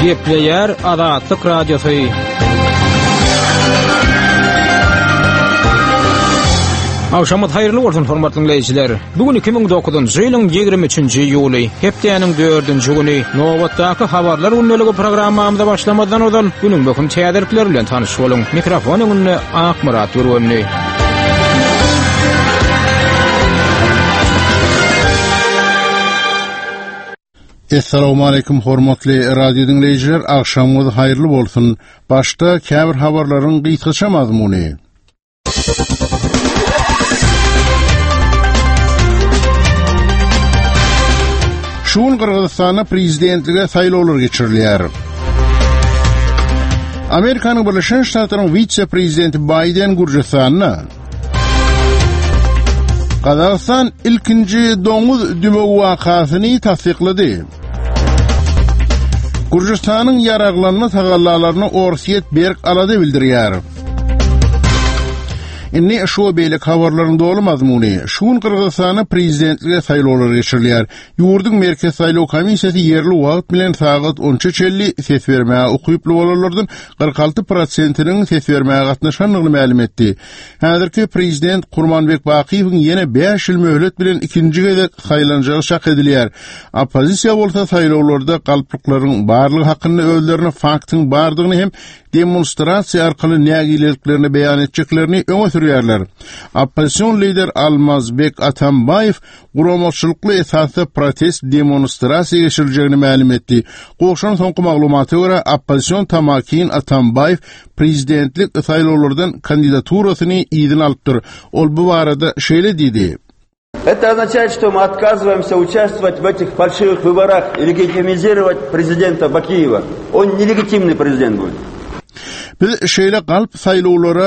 Gepleyer Azatlyk Radiosu. Awşamat haýyrly bolsun hormatly dinleýijiler. Bugün 2009-njy ýylyň 23-nji ýuly, hepdeniň 4-nji güni Nowatdaky habarlar gündäligi programmamyzda başlamadan öňden günüň möhüm täderlikleri bilen tanyş boluň. Mikrofon öňünde Akmurat Gurbanly. Assalamu alaykum hormatly radio dinleyijiler, akşamyňyz haýyrly bolsun. Başda käbir habarlaryň gyýtgaça mazmuny. Şuun Kırgızstana prezidentlige saýlawlar geçirilýär. Amerikanyň Birleşen Ştatlarynyň vice-prezidenti Biden Gürjistanyna Kazakistan ilkinji doňuz dümegi wakasyny tasdiklady. Gürjistanyň ýaraglanma tagallalaryny Orsiýet berk alady bildirýär. Inni şu beýlek habarlaryň dolu mazmuny. Şuun Kırgızstana prezidentlige saýlawlar geçirilýär. Ýurduň merkez saýlaw komissiyasi ýerli wagt bilen saat 13:50 ses bermäge ukyply bolanlardan 46%-iniň ses bermäge gatnaşanlygyny ma'lum etdi. Häzirki prezident Gurmanbek Bakiýewiň ýene 5 ýyl möhlet bilen ikinji gezek saýlanjagy şak edilýär. Oppozisiýa bolsa saýlawlarda galplyklaryň barlygy hakkynda özlerine faktyň bardygyny hem demonstrasiýa arkaly nägileliklerini beýan etjeklerini öňe sürýärler. Opposision lider Almazbek Atambayew guramaçylykly esasda protest demonstrasiýa geçirilýäni ma'lum etdi. Goşan soňky maglumaty görä opposision tamakin Atambayew prezidentlik saýlawlardan kandidaturasyny ýygyň alypdyr. Ol bu barada şeýle diýdi: Это означает, что мы отказываемся участвовать в этих фальшивых выборах и легитимизировать президента Бакиева. Он нелегитимный президент будет. Biz şeýle galp saýlawlara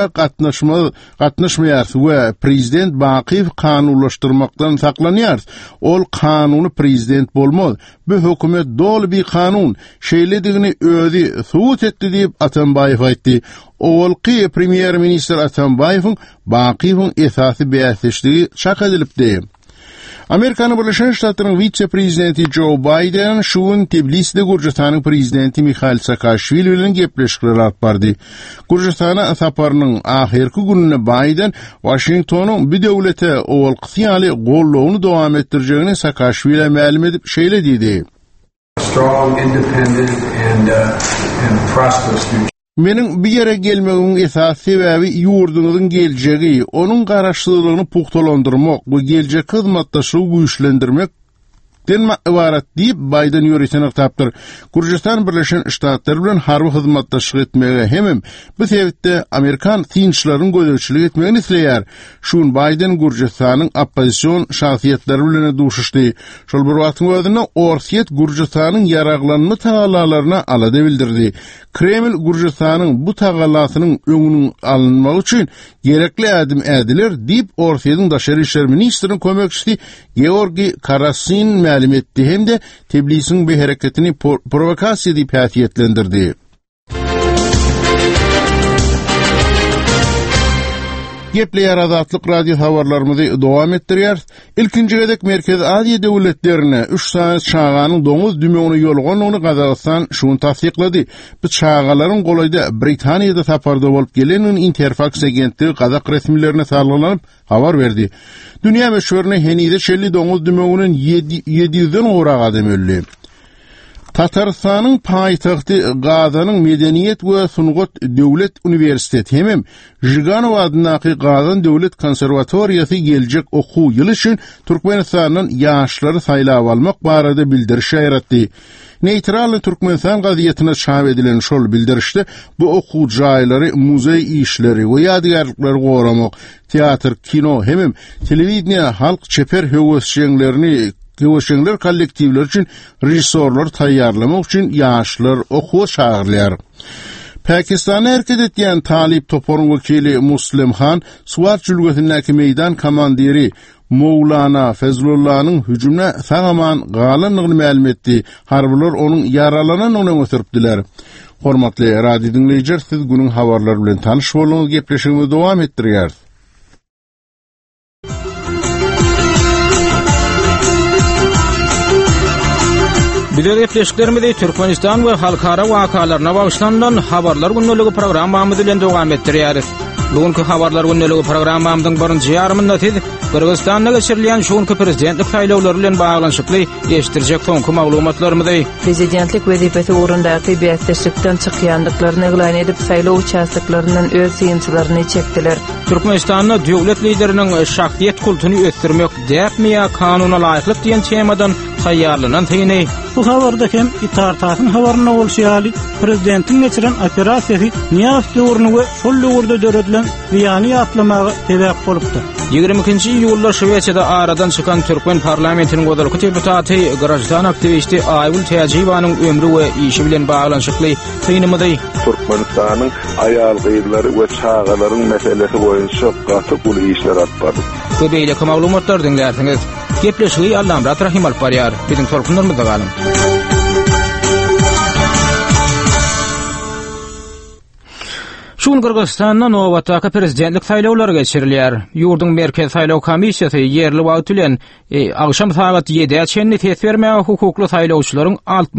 gatnaşmaýar we prezident Bakiýew kanunlaşdyrmakdan saklanýar. Ol kanuny prezident bolmaz. Bu hökümet dolu bir kanun şeýledigini özi subut etdi diýip Atambayew aýtdy. Owalky premier minister Atambayewiň Bakiýewiň esasy beýançyligi şak edilipdi. Amerikanyň Birleşen Ştatlarynyň vice-prezidenti Joe Biden şuun Tbiliside Gürjistanyň prezidenti Mikhail Saakashvili bilen gepleşikler alyp bardy. Gürjistana saparynyň ahirki gününe Biden Washingtonyň bir döwlete owalky syýaly gollawny dowam etdirjegini Saakashvili ma'lum edip şeýle diýdi: Strong, independent and prosperous future. Meniň bir ýere gelmegiň esas sebäbi ýurduňyzyň geljegi, onuň garaşlygyny puhtalandyrmak, bu geljek hyzmatdaşygy güýçlendirmek denme ibaret diýip Biden ýöretini tapdyr. Gürjistan Birleşen Ştatlary bilen harby hyzmatdaşlyk etmege hemem bu sebäpde Amerikan tinçlaryň gözleşilik etmegini isleýär. Şuň Biden Gürjistanyň opposision şahsiýetleri bilen duşuşdy. Şol bir wagtyň özünde Orsiýet Gürjistanyň ýaraglanma tagallalaryna alady bildirdi. Kreml Gürjistanyň bu tagallasynyň öňüniň alynmagy üçin gerekli adım edilir diýip Orsiýetyň daşary işler ministriniň kömekçisi Georgi Karasin ma'lum etdi hem de Tbilisiň bir hareketini provokasiýa diýip häsiýetlendirdi. Gepleýär Azatlyk radio habarlarymyzy dowam etdirýär. İlkinji gezek Merkez Aziýa döwletlerine 3 saat çağanyň doňuz dümegini ýolganyny Kazakystan şuny tasdiklady. Bu çağalaryň golayda Britaniýada saparda bolup geleniň Interfax agentligi Kazak resmilerine sarlanyp habar berdi. Dünýä meşhuryny henide şelli doňuz dümeginiň 700-den ora adam öldü. Tatarstanyň paýtagty Gazanyň Medeniýet we Sungat Döwlet Uniwersiteti hem Jiganow adynaky Gazan Döwlet Konserwatoriýasy geljek okuw ýyly üçin Türkmenistanyň ýaşlary saýlap almak barada bildiriş ýaratdy. Neutral Türkmenistan gaziýetine çap edilen şol bildirişde bu okuw jaýlary, muzey işleri we ýadygärlikleri goramak, teatr, kino hem telewiziýa, halk çeper höwesçiler kollektivler üçin resorlar taýýarlamak üçin ýaşlar okuw çağırýar. Pakistana hereket etýän Talip Toporun wekili Muslim Han, Suwat jülgetindäki meýdan komandiri Mowlana Fezlullah'nın hücumuna sağaman galanlygyny ma'lum etdi. Harbylar onuň ýaralananyny öňe. Hormatly radio dinleyijiler, siz günüň habarlary bilen tanyş boluňyz, gepleşigimizi dowam etdirýär. Bize gepleşiklerimizi Türkmenistan ve halkara vakalarına bağışlanan Habarlar Günneligi programmamyzy bilen dowam etdirýäris. Bugünkü Habarlar Günneligi programmamyzyň birinji ýarymynda Kyrgyzstanda geçirilýän şuňky prezidentlik saýlawlary bilen baglanyşykly ýeşdirjek soňky maglumatlarymyzy. Prezidentlik wezipesi ugrundaky beýatçylykdan çykýandyklaryny eglan edip saýlaw uçaşyklarynyň öz syňçylaryny çekdiler. Türkmenistanda döwlet lideriniň şahsiýet kultuny ösdürmek däpmi ýa kanuna laýyklyk diýen temadan taýýarlanan täýini. Bu habarda hem itartatyň habaryna bolşýaly prezidentiň geçiren operasiýasy Niýaz döwrüne we şol döwürde döredilen ýany ýatlamagy sebäp bolupdy. 22-nji ýylda Şweýçada aradan çykan Türkmen parlamentiniň godalky deputaty, grajdan aktivisti Aýgul Täjibanyň ömrü we işi bilen baglanyşykly täýinimidi. Türkmenistanyň aýal gyýdylary we çağalaryň meselesi boýunça gaty bu işler atpady. Köbeýle maglumatlar dinlersiňiz. Gepleşigi Allamrat Rahim alparýar. Biziň torkunlarymyzda galyn. Şun Kyrgyzstanda nowatdaky prezidentlik saýlawlary geçirilýär. Ýurdun merkez saýlaw komissiýasy ýerli wagt bilen agşam saat 7-de çenni ses bermäge hukukly saýlawçylaryň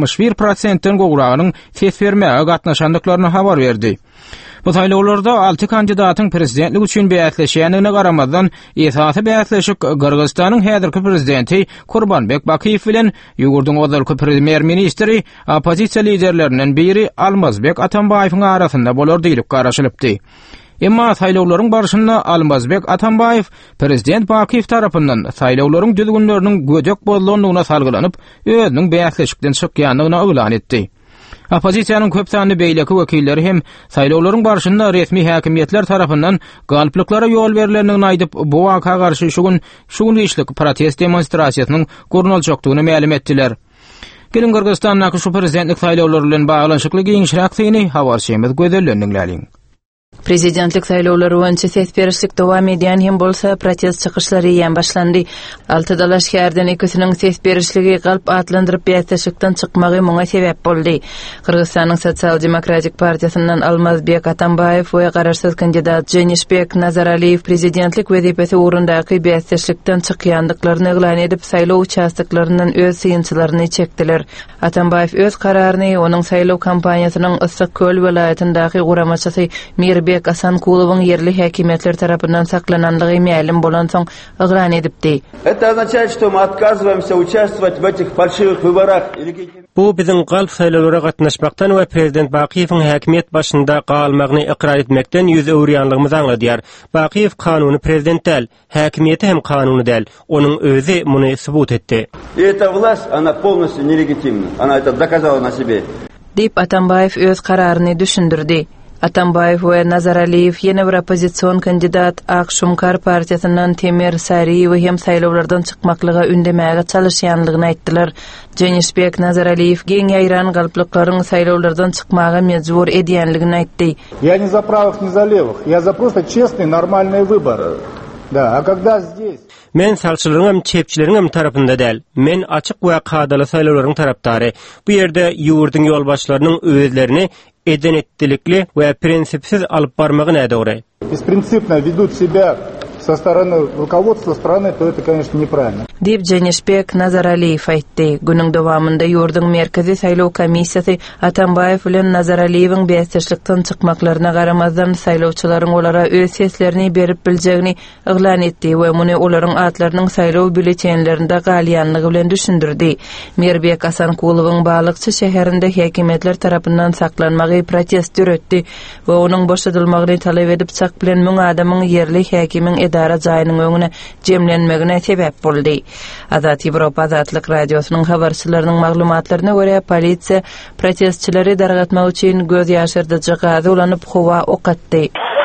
61%-den gowragynyň ses bermäge gatnaşandyklaryny habar berdi. Bu saýlawlarda 6 kandidatyň prezidentlik üçin beýatleşýänine garamazdan esasy beýatleşik Kyrgyzstanyň häzirki prezidenti Kurbanbek Bakiýew bilen ýurdun godalky premier ministri opozisiýa liderlerinden biri Almazbek Atambaýewiň arasynda bolar diýilip garaşylypdy. Emma saýlawlaryň barşynda Almazbek Atambaýew prezident Bakiýew tarapyndan saýlawlaryň düzgünleriniň gödek bolýanyna salgylanyp özüniň beýatleşikden çykýanyna eglan etdi. Opozisiýanyň köp sanly beýleki wekilleri hem saýlawlaryň barşynda resmi häkimiýetler tarapyndan galyplyklara ýol berileniň aýdyp bu waka garşy şugun işlik protest demonstrasiýasynyň gurnalçykdygyny ma'lum etdiler. Gelin Kyrgyzstanyň şu prezidentlik saýlawlary bilen baglanyşykly giňişräk syny habarçymyz gözellendiňläriň. Prezidentlik saýlawlary boýunça ses berişlik dowam edýän hem bolsa protest çykyşlary ýan başlandy. Alty dalaş şäherden ikisiniň ses berişligi galp atlandyryp beýatleşikden çykmagy muňa sebäp boldy. Kyrgyzstanyň Sosial Demokratik Partiýasynyň Almazbek Atambaýew we garaşsyz kandidat Jenişbek Nazaraliýew prezidentlik wezipesi ugrundaky beýatleşikden çykýandyklaryny eglan edip saýlaw uçaşyklarynyň öz syňçylaryny çekdiler. Atambaýew öz kararyny onuň saýlaw kampaniýasynyň Yssyk-Köl welaýatyndaky guramaçysy Mirbek Asankulowyň yerli häkimetler tarapyndan saklananlygy ma'lum bolan soň eglan edipdi. Это означает, что мы отказываемся участвовать в этих фальшивых выборах. Bu biziň galp saýlawlara gatnaşmakdan we prezident Bakiýewiň häkimiýet başynda galmagyny ikrar etmekden ýüz öwrýänligimizi aňladýar. Bakiýew kanuny prezident däl, häkimiýeti hem kanuny däl. Onuň özü muny subut etdi. И эта власть, она полностью нелегитимна. Она это доказала на себе. Dip Atambaýew öz kararyny düşündirdi. Atambaýew we Nazaraliýew ýene bir opozisiýon kandidat Akşumkar partiýasynyň Temir Sariýew hem saýlawlardan çykmaklygaündemäge çalışýanlygyny aýtdylar. Jenişbek Nazaraliýew geň ýaýran galplyklaryň saýlawlardan çykmagy mejbur edýänligini aýtdy. Я не за правых, не за левых. Я за просто честные, нормальные выборы. Да, а когда здесь... Men salçylaryň hem çepçileriň hem tarapynda däl. Men açyk we kadaly saýlawlaryň tarapdary. Bu ýerde ýurdun ýolbaşçylarynyň özlerini edenetdilikli we prinsipsiz alyp barmagy nädogry? Беспринципно ведут себя со стороны руководства страны, то это, конечно, неправильно. Dip Jenişbek Nazaraliýew aýtdy. Günüň dowamında ýurdun merkezi saýlaw komissiýasy Atambaýew bilen Nazaraliýewiň beýatleşikden çykmaklaryna garamazdan saýlawçylaryň olara öz seslerini berip biljegini eglan etdi we muny olaryň atlarynyň saýlaw bileçenlerinde galýanlygy bilen düşündirdi. Mirbek Asankulowyň Balykçy şäherinde häkimetler tarapyndan saklanmagy protest ýöretdi we onuň boşadylmagyny talap edip çak bilen müň adamyň yerli häkimiň edara jaýynyň öňüne jemlenmegine sebäp boldy. Azat Ýewropa Azatlyk radiosynyň habarçylarynyň maglumatlaryna görä polisiýa protestçileri dargatmak üçin göz ýaşyrdyjy gazy ulanyp howa ok atdy.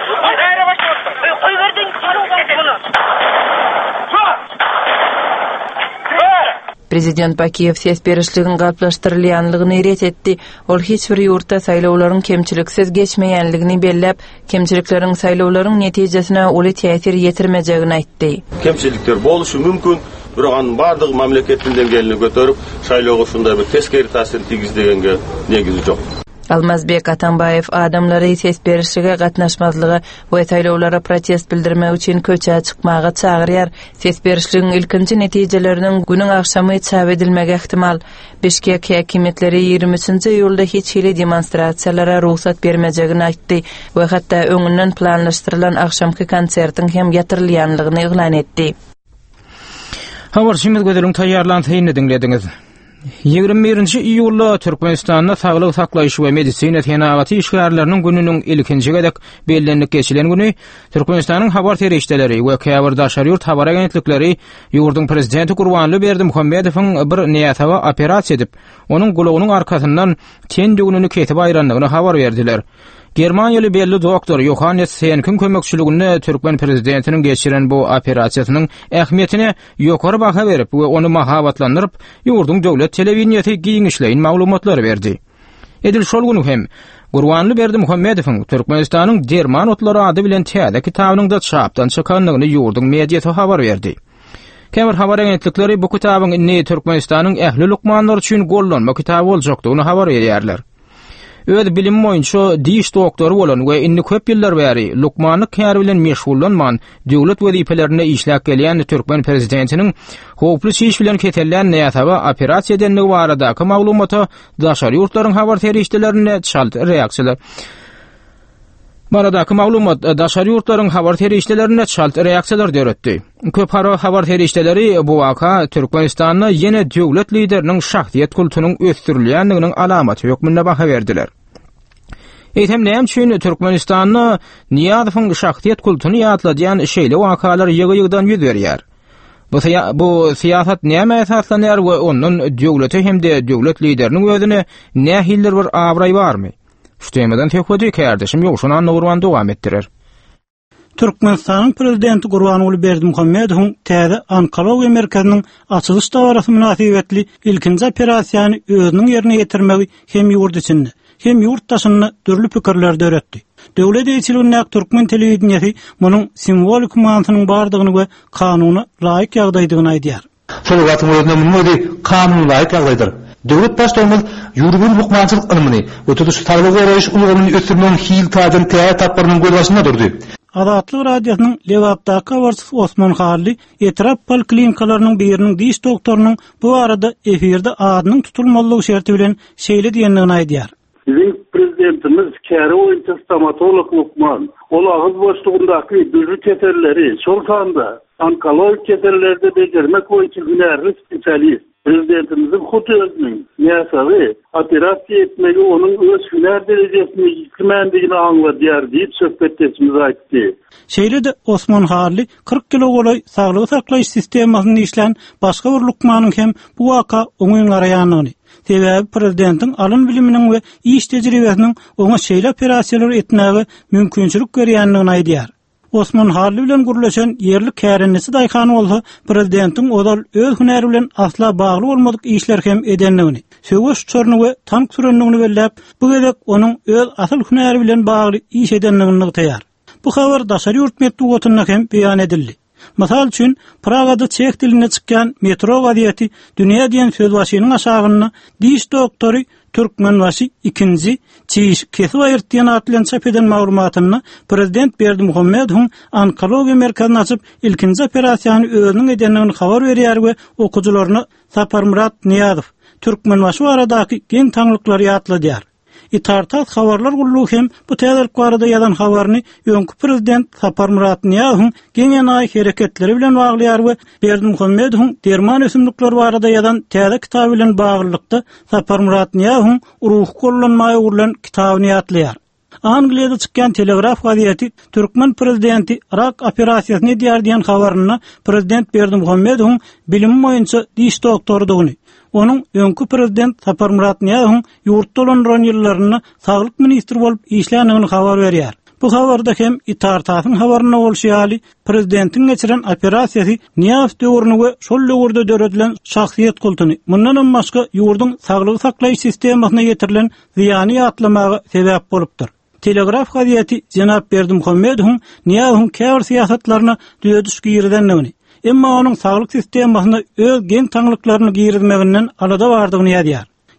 Prezident Bakiýew ses berişliginiň gaplaşdyrylýanlygyny ret etdi. Ol hiç bir ýurtda saýlawlaryň kemçiliksiz geçmeýänligini belläp, kemçilikleriň saýlawlaryň netijesine uly täsir ýetirmejegini aýtdy. Kemçilikler boluşy mümkin, biroq anyň bardygy mamleketinden gelini götürüp saýlawga şunday bir teskeri täsir tigizdigenge negizi jok. Almazbek Atambayev adamlary ses berişige gatnaşmazlygy we saýlawlara protest bildirmek üçin köçe çykmagy çagyrýar. Ses berişligiň ilkinji netijeleriniň günüň akşamy çap edilmegi ihtimal. Bişkek häkimetleri 23-nji ýylda hiç hili demonstrasiýalara ruhsat bermejegini aýtdy we hatda öňünden planlaşdyrylan akşamky konsertiň hem ýatyrylýanlygyny eglan etdi. Habar şimdi gödürün taýýarlanýany dinlediňiz. 21-nji iýulda Türkmenistanda saglyk saklaýyş we medisina tenagaty işgärleriniň gününiň ilkinji gedek bellenlik geçilen güni Türkmenistanyň habar terişdeleri we käbir daşary ýurt habar agentlikleri ýurdun prezidenti Gurbanly Berdimuhammedowyň bir niýatawa operasiýa edip, onuň gulagynyň arkasyndan ten düňünü ketip aýranlygyny habar berdiler. Germaniýaly belli doktor Johannes Sehn'in kömekçiliginde Türkmen prezidentiniň geçiren bu operasiýasynyň ähmiýetine ýokary baha berip we onu mahabatlandyryp ýurdun döwlet telewiziýasy giňişleýin maglumatlar berdi. Edil şol güni hem Gurbanly Berdimuhammedowyň Türkmenistanyň Derman otlary ady bilen täze kitabynyň da çapdan çykanlygyny ýurdun mediýasy habar berdi. Käbir habar agentlikleri bu kitabyň ne Türkmenistanyň ähli lukmanlar üçin gollanma kitaby boljakdygyny habar berýärler. Öz bilim boýunça diş doktory bolan we inni köp ýyllar bäri lukmanlyk kär bilen meşgullanman döwlet wezipelerine işläp gelýän Türkmen prezidentiniň howply iş bilen ketellen näýatawa operasiýa edenligi baradaky maglumata daşary ýurtlaryň habar terişdelerine çalt reaksiýalar. Baradaky maglumat daşary ýurtlaryň habar terişdelerine çalt reaksiýalar döretdi. Köp habar terişdeleri bu waka Türkmenistanyň ýene döwlet lideriniň şahsiýet kultunyň ösdürilýändiginiň alamaty ýokmunda baha berdiler. Eýtem näme üçin Türkmenistanyň Niýazowyň şahsiýet kultuny ýatladýan şeýle wakalar ýygy-ýygydan ýüz berýär. Bu siýasat näme esaslanýar we onuň döwleti hemde döwlet lideriniň özüne nähiller bir abray barmy? Şu temadan töhfedi kardeşim ýokşuna anlawurwan dowam etdirer. Türkmenistanyň prezidenti Gurbanly Berdimuhammedowyň täze onkologiýa merkeziniň açylyş dawarasy münasibetli ilkinji operasiýany özüniň ýerine getirmegi hem ýurt içinde hem ýurt daşyny dürli pikirler döretdi. Döwlet eýçiligine Türkmen telewiziýasy munyň simbolik manasynyň bardygyny we kanuny laýyk ýagdaýdygyny aýdýar. Şol wagtyň özüne muny kanuny laýyk ýagdaýdyr. Döwlet başlanmaly ýurgun hukmançylyk ilmini we tutuş saglyk garaýyş ulgamyny ösdürmän hil taýdan täze tapmarynyň golbaşynda durdy. Adatlyk radiosynyň Lewapdaky awarsy Osman Harly etrap poliklinikalarynyn biriniň diş doktorunyň bu arada efirde adynyň tutulmalygy şerti bilen şeýle diýendigini aýdýar. Bizim prezidentimiz käre oýunçy stomatolog Lukman, ol agyz boşlugundaky düzü keserleri, şol sanda onkologik keserlerde bejermek boýunça hünärli spesialist. Prezidentimizin hutu özünün näsagy operasiýa etmegi onuň öz hünär derejesini ýitmendigini aňladýar diýip söhbetdeşimiz aýtdy. Şeýle-de Osman Harly 40 kilo golay saglyk saklaýyş sistemasyny işlän başga bir lukmanyň hem bu waka oňyň araýanyny. Sebäbi prezidentiň alym biliminiň we iş tejribesiniň oňa şeýle operasiýalar etmegi mümkinçilik berýändigini aýdýar. Osman Harly bilen gurulýan ýerlik kärennesi daýkany bolsa, prezidentiň odal öz hünäri bilen asla bagly bolmadyk işler hem edenligini, söwüş çorny we tank sürenligini belläp, bu gedek onuň öz asyl hünäri bilen bagly iş edenligini taýýar. Bu habar daşary ýurt medeniýetine hem beýan edildi. Masal üçin Pragada çek diline çykkan metro gaziýeti dünýä diýen söz başynyň aşagyny diş doktory Türkmen waşy ikinji çiş kesip aýyrtýan atlan çap eden maglumatyny prezident Berdimuhammedowyň onkologiýa merkezini açyp ilkinji operasiýany özüniň edenligini habar berýär we okujularyna Saparmurat Niýazow Türkmen waşy aradaky geň taňlyklary ýatladýar. İtartat habarlar gulluğu hem bu täzelik barada ýalan habaryny öňkü prezident Saparmurat Niýazowyň geňenaý hereketleri bilen baglaýar we Berdimuhammedowyň Derman ösümlikleri barada ýalan täze kitaby bilen baglykda Saparmurat Niýazowyň ruh gollanmagy urulan kitabyny ýatlaýar. Angliýada çykkan telegraf gaziýeti Türkmen prezidenti Irak operasiýasyny diýär habaryny prezident Berdimuhammedowyň bilim boýunça diş doktorudygyny, onuň öňkü prezident Saparmurat Niýazowyň ýurtda olan ýyllaryny saglyk ministri bolup işländigini habar berýär. Bu habarda hem İtartatyň habaryna bolşýaly prezidentiň geçiren operasiýasy Niýazow döwrüne we şol döwürde döredilen şahsiýet kultuny, mundan başga ýurdun saglyk saklaýyş sistemasyna getirilen ziýany ýatlamagy sebäp bolupdyr. Telegraf gaziýeti Jenap Berdimuhammedowyň Niýazowyň käbir siýasatlaryna düýdüş giýirdenligini, emma onuň saglyk sistemasyna öz geň taňlyklaryny giýirmeginden alada bardygyny ýadyar.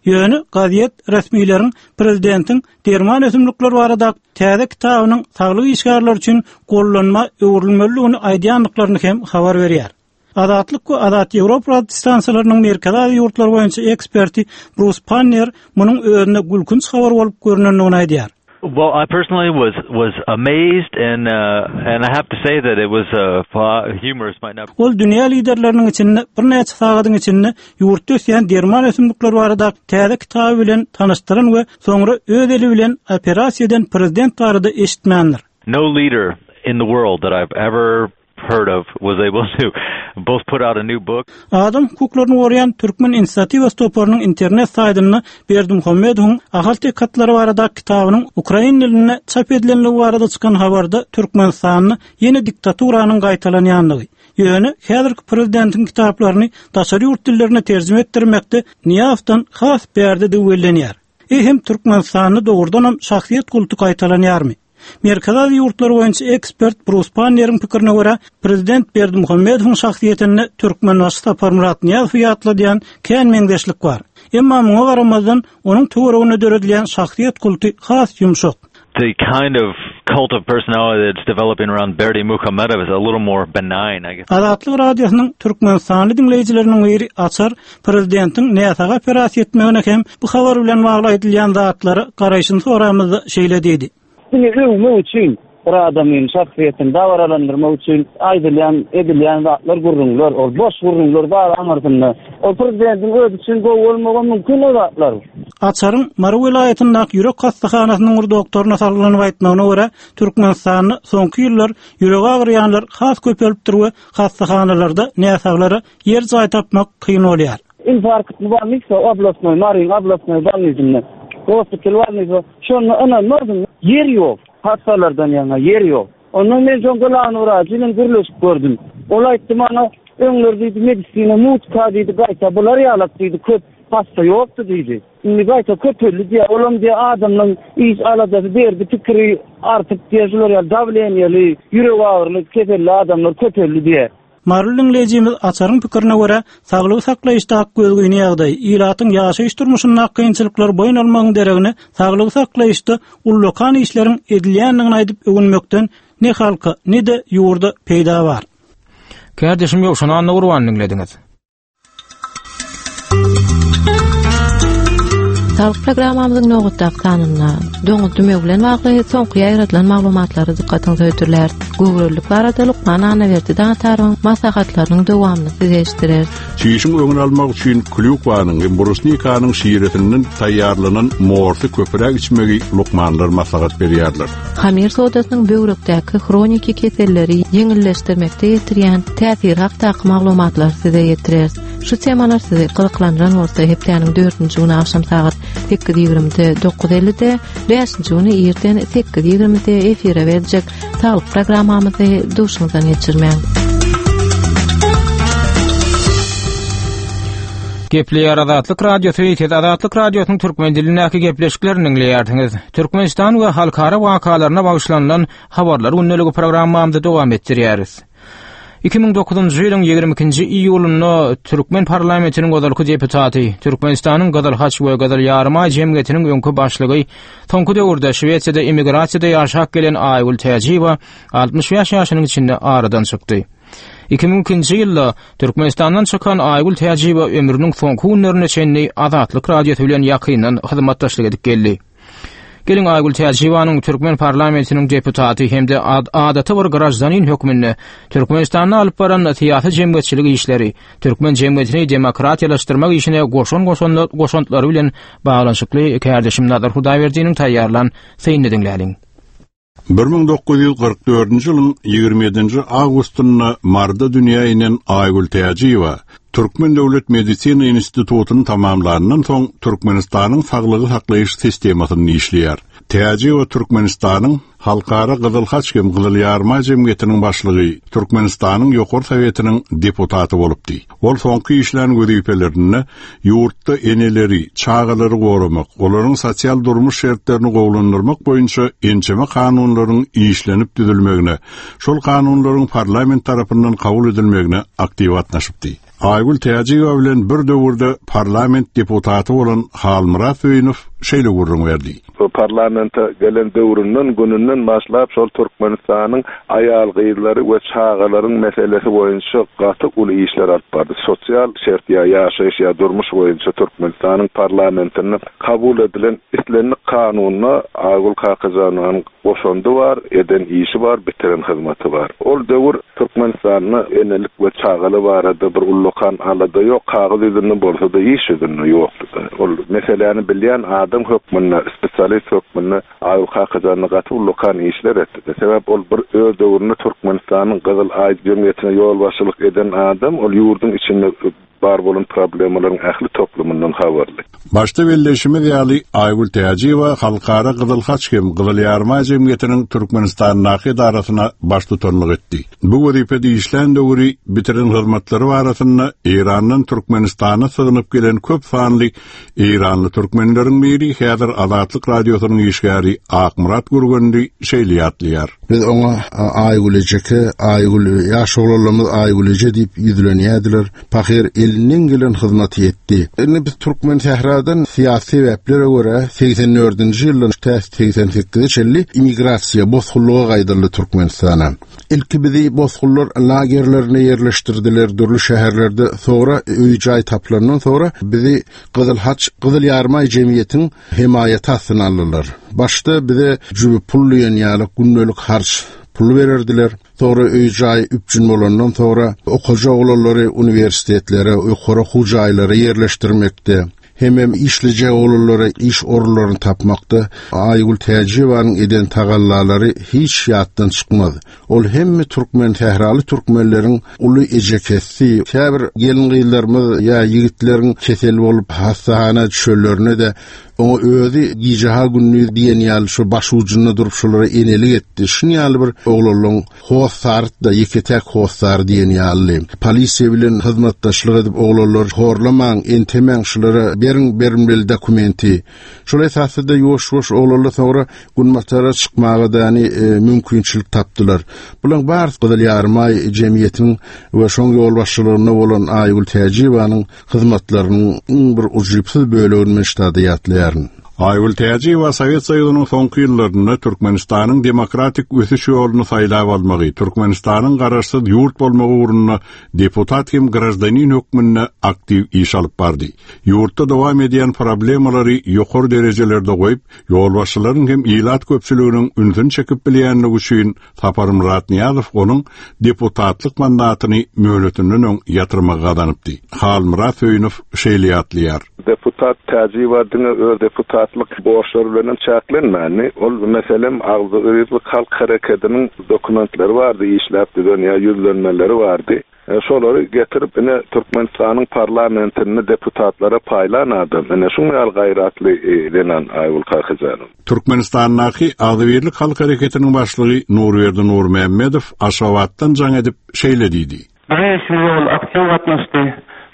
Ýöne gaziet resmiýlerin prezidentin derman ösümlikler barada täze kitabynyň saglyk işgärler üçin gollanma öwrülmeliligini aýdýanlyklaryny hem habar berýär. Adatlyk we Adat Ýewropa stansiýalarynyň merkezi ýurtlar boýunça eksperti Bruce Panner munyň özüne gülkünç habar bolup görünendigini aýdýar. Well, I personally was amazed and I have to say that it was humorous might not. Ol dünýä liderleriniň içinde bir näçe sagadyň içinde ýurtda ösýän derman ösümlikler barada täze kitaby bilen tanystyran we soňra öz eli bilen operasiýadan prezident barada eşitmändir. No leader in the world that I've ever heard of was able to both put out a new book. Adam hukuklaryny gorayan Türkmen inisiatiwa stoparynyň internet saýtyny Berdimuhammedowyň ahalty katlary barada kitabynyň Ukrain diline çap edilenligi barada çykan habarda Türkmenistanyň ýeni diktaturanyň gaýtalanýanlygy, ýöne häzirki prezidentiň kitaplaryny daşary ýurt dillerine terjime etdirmekde Niyafdan has berdi diýilýär. Hem Türkmenistanyň dogrudan hem şahsiýet kultu gaýtalanýarmy? Merkezi ýurtlar boýunça ekspert Bruce Panner'in pikirine göre prezident Berdimuhammedowyň şahsiýetini Türkmen başçysy Murat Niýazow ýatlaýan kän meňdeşlik bar. Emma muňa garamazdan onuň töweregine döredilen şahsiýet kulty has ýumşak. The kind of cult of personality that's developing around Berdimuhamedov is a little more benign, I guess. Adatlyk radiosynyň Türkmenistany dinleýijileriniň biri açar prezidentiň näsaga operasiýa etmegine hem bu habar bilen baglaýdylýan zatlary garaýşyny soramyzda şeýle dedi. Bunu övme için bir adamın şahsiyetini davaralandırmak için edilen zatlar gurrunlar, o boş gurrunlar var anartında. O prezidentin öz için olmagan mümkün o zatlar. Açarın Maru vilayetindäki ýürek hastahanasynyň doktoryna sarylanyp aýtmagyna görä, Türkmenistanyň soňky ýyllar ýürek agyrýanlar has köpelipdir we hastahanalarda näsaglary ýer jaý tapmak kyn bolýar. İnfarktly bolmasa oblastnoy, Marin oblastnoy bolmasa hospital varmıysa şonu anlamadım. Yer yok. Hastalardan yana yer yok. Onun men jongolan uracının gürleşip gördüm. Olaytdı bana öňlerde medisina mutka dedi gaýta bular ýalap dedi köp hasta yoktu dedi. Indi gaýta köpelli diye olam diye adamın iş alada berdi pikiri artık diýerler ýa davleniýeli ýürek agyrlyk keselli adamlar köpelli diye. Marulun lejimiz açarın pikirine göre saglygy saklaýyşda gözgüni ýagdaý, ýylatyň ýaşaýyş durmuşyna kynçylyklar boýun almagyň deregine saglygy saklaýyşda ullokan işleriň edilýändigini aýdyp öňünmekden ne halka ne de ýurda peýda bar. Kardeşim ýok, şonu anna urwan dinlediňiz. Sağlık programamyzyň nowatdaky tanyna doňuz düme bilen bagly soňky ýaýratylan maglumatlary dikkatiňizi ötürler. Gowrullyk barada Lukman Anaverdi dağıtarın maslahatlarynyň dowamyny size eşitdirer. Şiýişiň öňüni almak üçin Klukmanyň we Borusnikanyň şiýretiniň taýýarlanan morsy köpürek içmegi Lukmanlar maslahat berýärler. Hamir sodasynyň böwrekdäki kroniki keselleri ýeňilleşdirmekde ýetirýän täsir hakdaky maglumatlar size ýetirer. Şu temalar sizi kılıklandıran olsa hepdeniň 4-nji güni akşam saat 8:20-de 9:50-de 5-nji güni erten 8:20-de efire berijek sağlyk programmamyzy duşuňyzdan geçirmäň. Gepleýär Adatlyk radiosu, Adatlyk radiosynyň türkmen dilindäki gepleşiklerini dinleýärdiňiz. Türkmenistan we halkara wakalaryna bagşlanlan habarlar günneligi programmamyzda dowam etdirýäris. 2009-njy ýylyň 22-nji iýulyny Türkmen parlamentiniň godalky deputaty, Türkmenistanyň Gadalhaç we Gadal ýaryma jemgyýetiniň öňkü başlygy, soňky döwürde Şweýçiýada immigrasiýada ýaşap gelen Aýgul Täjiwa 65 ýaşynyň içinde aradan çykdy. 2002-nji ýylda Türkmenistandan çykan Aýgul Täjiwa ömrüniň soňky günlerine çenli Adatlyk radiosu bilen ýakyndan hyzmatdaşlyk edip geldi. Gelin Aýgul Täjiwanyň Türkmen parlamentiniň deputaty hemde adaty bir grajdanin hökmünde Türkmenistanyň alyp baran siýasy jemgyýetçiligi işleri, Türkmen jemgyýetini demokratiýalaşdyrmak işine goşantlary bilen baglanşykly kardeşim Nadar Hudaýberdiňiň taýýarlan seýini dinläliň. 1944-nji ýylyň 27-nji awgustyny marda dünýäinen Aýgul Täjiwa Türkmen Döwlet Medisina Institututyny tamamlanandan soň Türkmenistanyň saglygy saklaýyş sistemasyny işleýär. Täjiwa Türkmenistanyň halkara Gadalhaç hem Gadal ýaryma jemgyýetiniň başlygy, Türkmenistanyň ýokary sowetiniň deputaty bolupdy. Ol soňky işlerini gödüýpelerini ýurtda eneleri, çağalary goramak, olaryň sosial durmuş şertlerini gowlandyrmak boýunça ençeme kanunlaryň işlenip düzülmegine, şol kanunlaryň parlament tarapyndan kabul edilmegine aktiw gatnaşypdy. Aygul Tajiýewa bilen bir döwürde parlament deputaty bolan Halmurat Öýnüf şeýle gurrun berdi. Parlamenta gelen döwründen gününden başlap şol Türkmenistanyň aýal gyýlary we çağalaryň meselesi boýunça gaty uly işler alyp bardy. Sosial şert ýaşaýyş ýa durmuş boýunça Türkmenistanyň parlamentinde kabul edilen islenlik kanunyna Aygul Kakajanyň goşandy bar, eden işi bar, bitiren hyzmaty bar. Ol döwür Türkmenistanyň enelik we çağaly barada bir ullukan alada ýok, kagyz ýüzünde bolsa da iş ýüzünde ýokdy. Ol meseleni bilýän adam hökmünde, spesialist hökmünde Aygul Kakajanyň gaty ullukan işler etdi. Sebäp ol bir öz döwründe Türkmenistanyň Gyzyl Aýd jemgyýetine ýol başçylyk eden adam, ol ýurdun içinde bar bolan problemlaryň ähli toplumyndan habarly. Başda belleşimiz ýaly Aygul Tajiýewa halkara Gyzyl Haç hem Gyzyl Ýarma jemgyýetiniň Türkmenistanyň idarasyna baş tutanlyk etdi. Bu wezipede işlen döwri bitiren hyzmatlary barasynda Iranyň Türkmenistana sygynyp gelen köp sanly Iranly türkmenleriň biri häzir Azatlyk radiosynyň işgäri Akmurat Gurgundy şeýle ýatlýar. Biz oňa Aygul ejeke, Aygul ýaşoğlarymyz Aygul eje diýip ýüzlenýärdiler. Pahyr eliniň gelen hyzmaty etdi. Indi biz Türkmen Tehradan syýasy sebäplere görä 84-nji ýylyň 88-nji immigrasiýa bozgullygy gaýdyrly Türkmenistana. İlki bizi bozgullar lagerlerine yerleştirdiler durly şäherlerde, sonra öýjay taplandan sonra bizi Gyzyl Haç, Gyzyl Ýarma jemgyýetiniň himayaty astyna aldylar. Başta bize jübi pul ýaly günnelik harç pul bererdiler. Sonra öýjay üpjün bolandan sonra okuja oğlanlary universitetlere, ýokary hujaýlary yerleşdirmekde. Hem işlije oğlanlara iş orlaryny tapmakda Aygul Tajiýewanyň eden tagallary hiç ýatdan çykmady. Ol hemme Türkmen Tehraly türkmenleriň uly ejekesi, käbir gelin gyýlarymyz ýa ýigitleriň kesel bolup hastahana düşerlerine de oňa özi gijaha günni diýen ýaly şu baş ucunda durup şolara enelik etdi. Şunu ýaly bir oğlanlaryň howsart da ýeketek howsar diýen ýaly. Polisiýa bilen hyzmatdaşlyk edip oğlanlar horlamaň, entemäň şolara berimli dokumenti. Şolay esasında ýoş-ýoş oğlanlar sonra günmatara çykmaga da mümkinçilik tapdylar. Bular bar Gyzyl Ýarma jemgyýetiniň we şoň ýol başçylygyna bolan Aygul Tajiýewanyň hyzmatlarynyň bir ujypsyz bölegini meşdady ýatlýar. Aygul Tajiýewa Sowet Soýuzynyň soňky ýyllarynda Türkmenistanyň demokratik ösüş ýoluny saýlap almagy, Türkmenistanyň garaşsyz ýurt bolmagy ugrunda deputat hem grajdanin hökmünde aktiv iş alyp bardy. Ýurtda dowam edýän problemalary ýokary derejelerde goýup, ýolbaşçylaryň hem ýylat köpçüliginiň ünsün çekip bilýänligi üçin Sapar Murat Niýazow onuň deputatlyk mandatyny möhletiniň öň ýatyrmaga gazanypdy. Halmurat Öýnüf şeýle ýatlýar. Deputat Tajiýewadyň öz deputatlyk borçlary bilen çäklenmäni, ol meselem Agzy Öýüzlük halk hareketiniň dokumentlary bardy, işläp dünýä ýüzlenmeleri bardy. Şolary getirip ine Türkmenistanyň parlamentine deputatlara paýlanady. Ine şuňal gaýratly denen Aygul Kakajanyň. Türkmenistanyň Agzybirlik halk hareketiniň başlygy Nurberdi Nurmehmedow Aşgabatdan jaň edip şeýle diýdi. Ol aktyw gatnaşdy.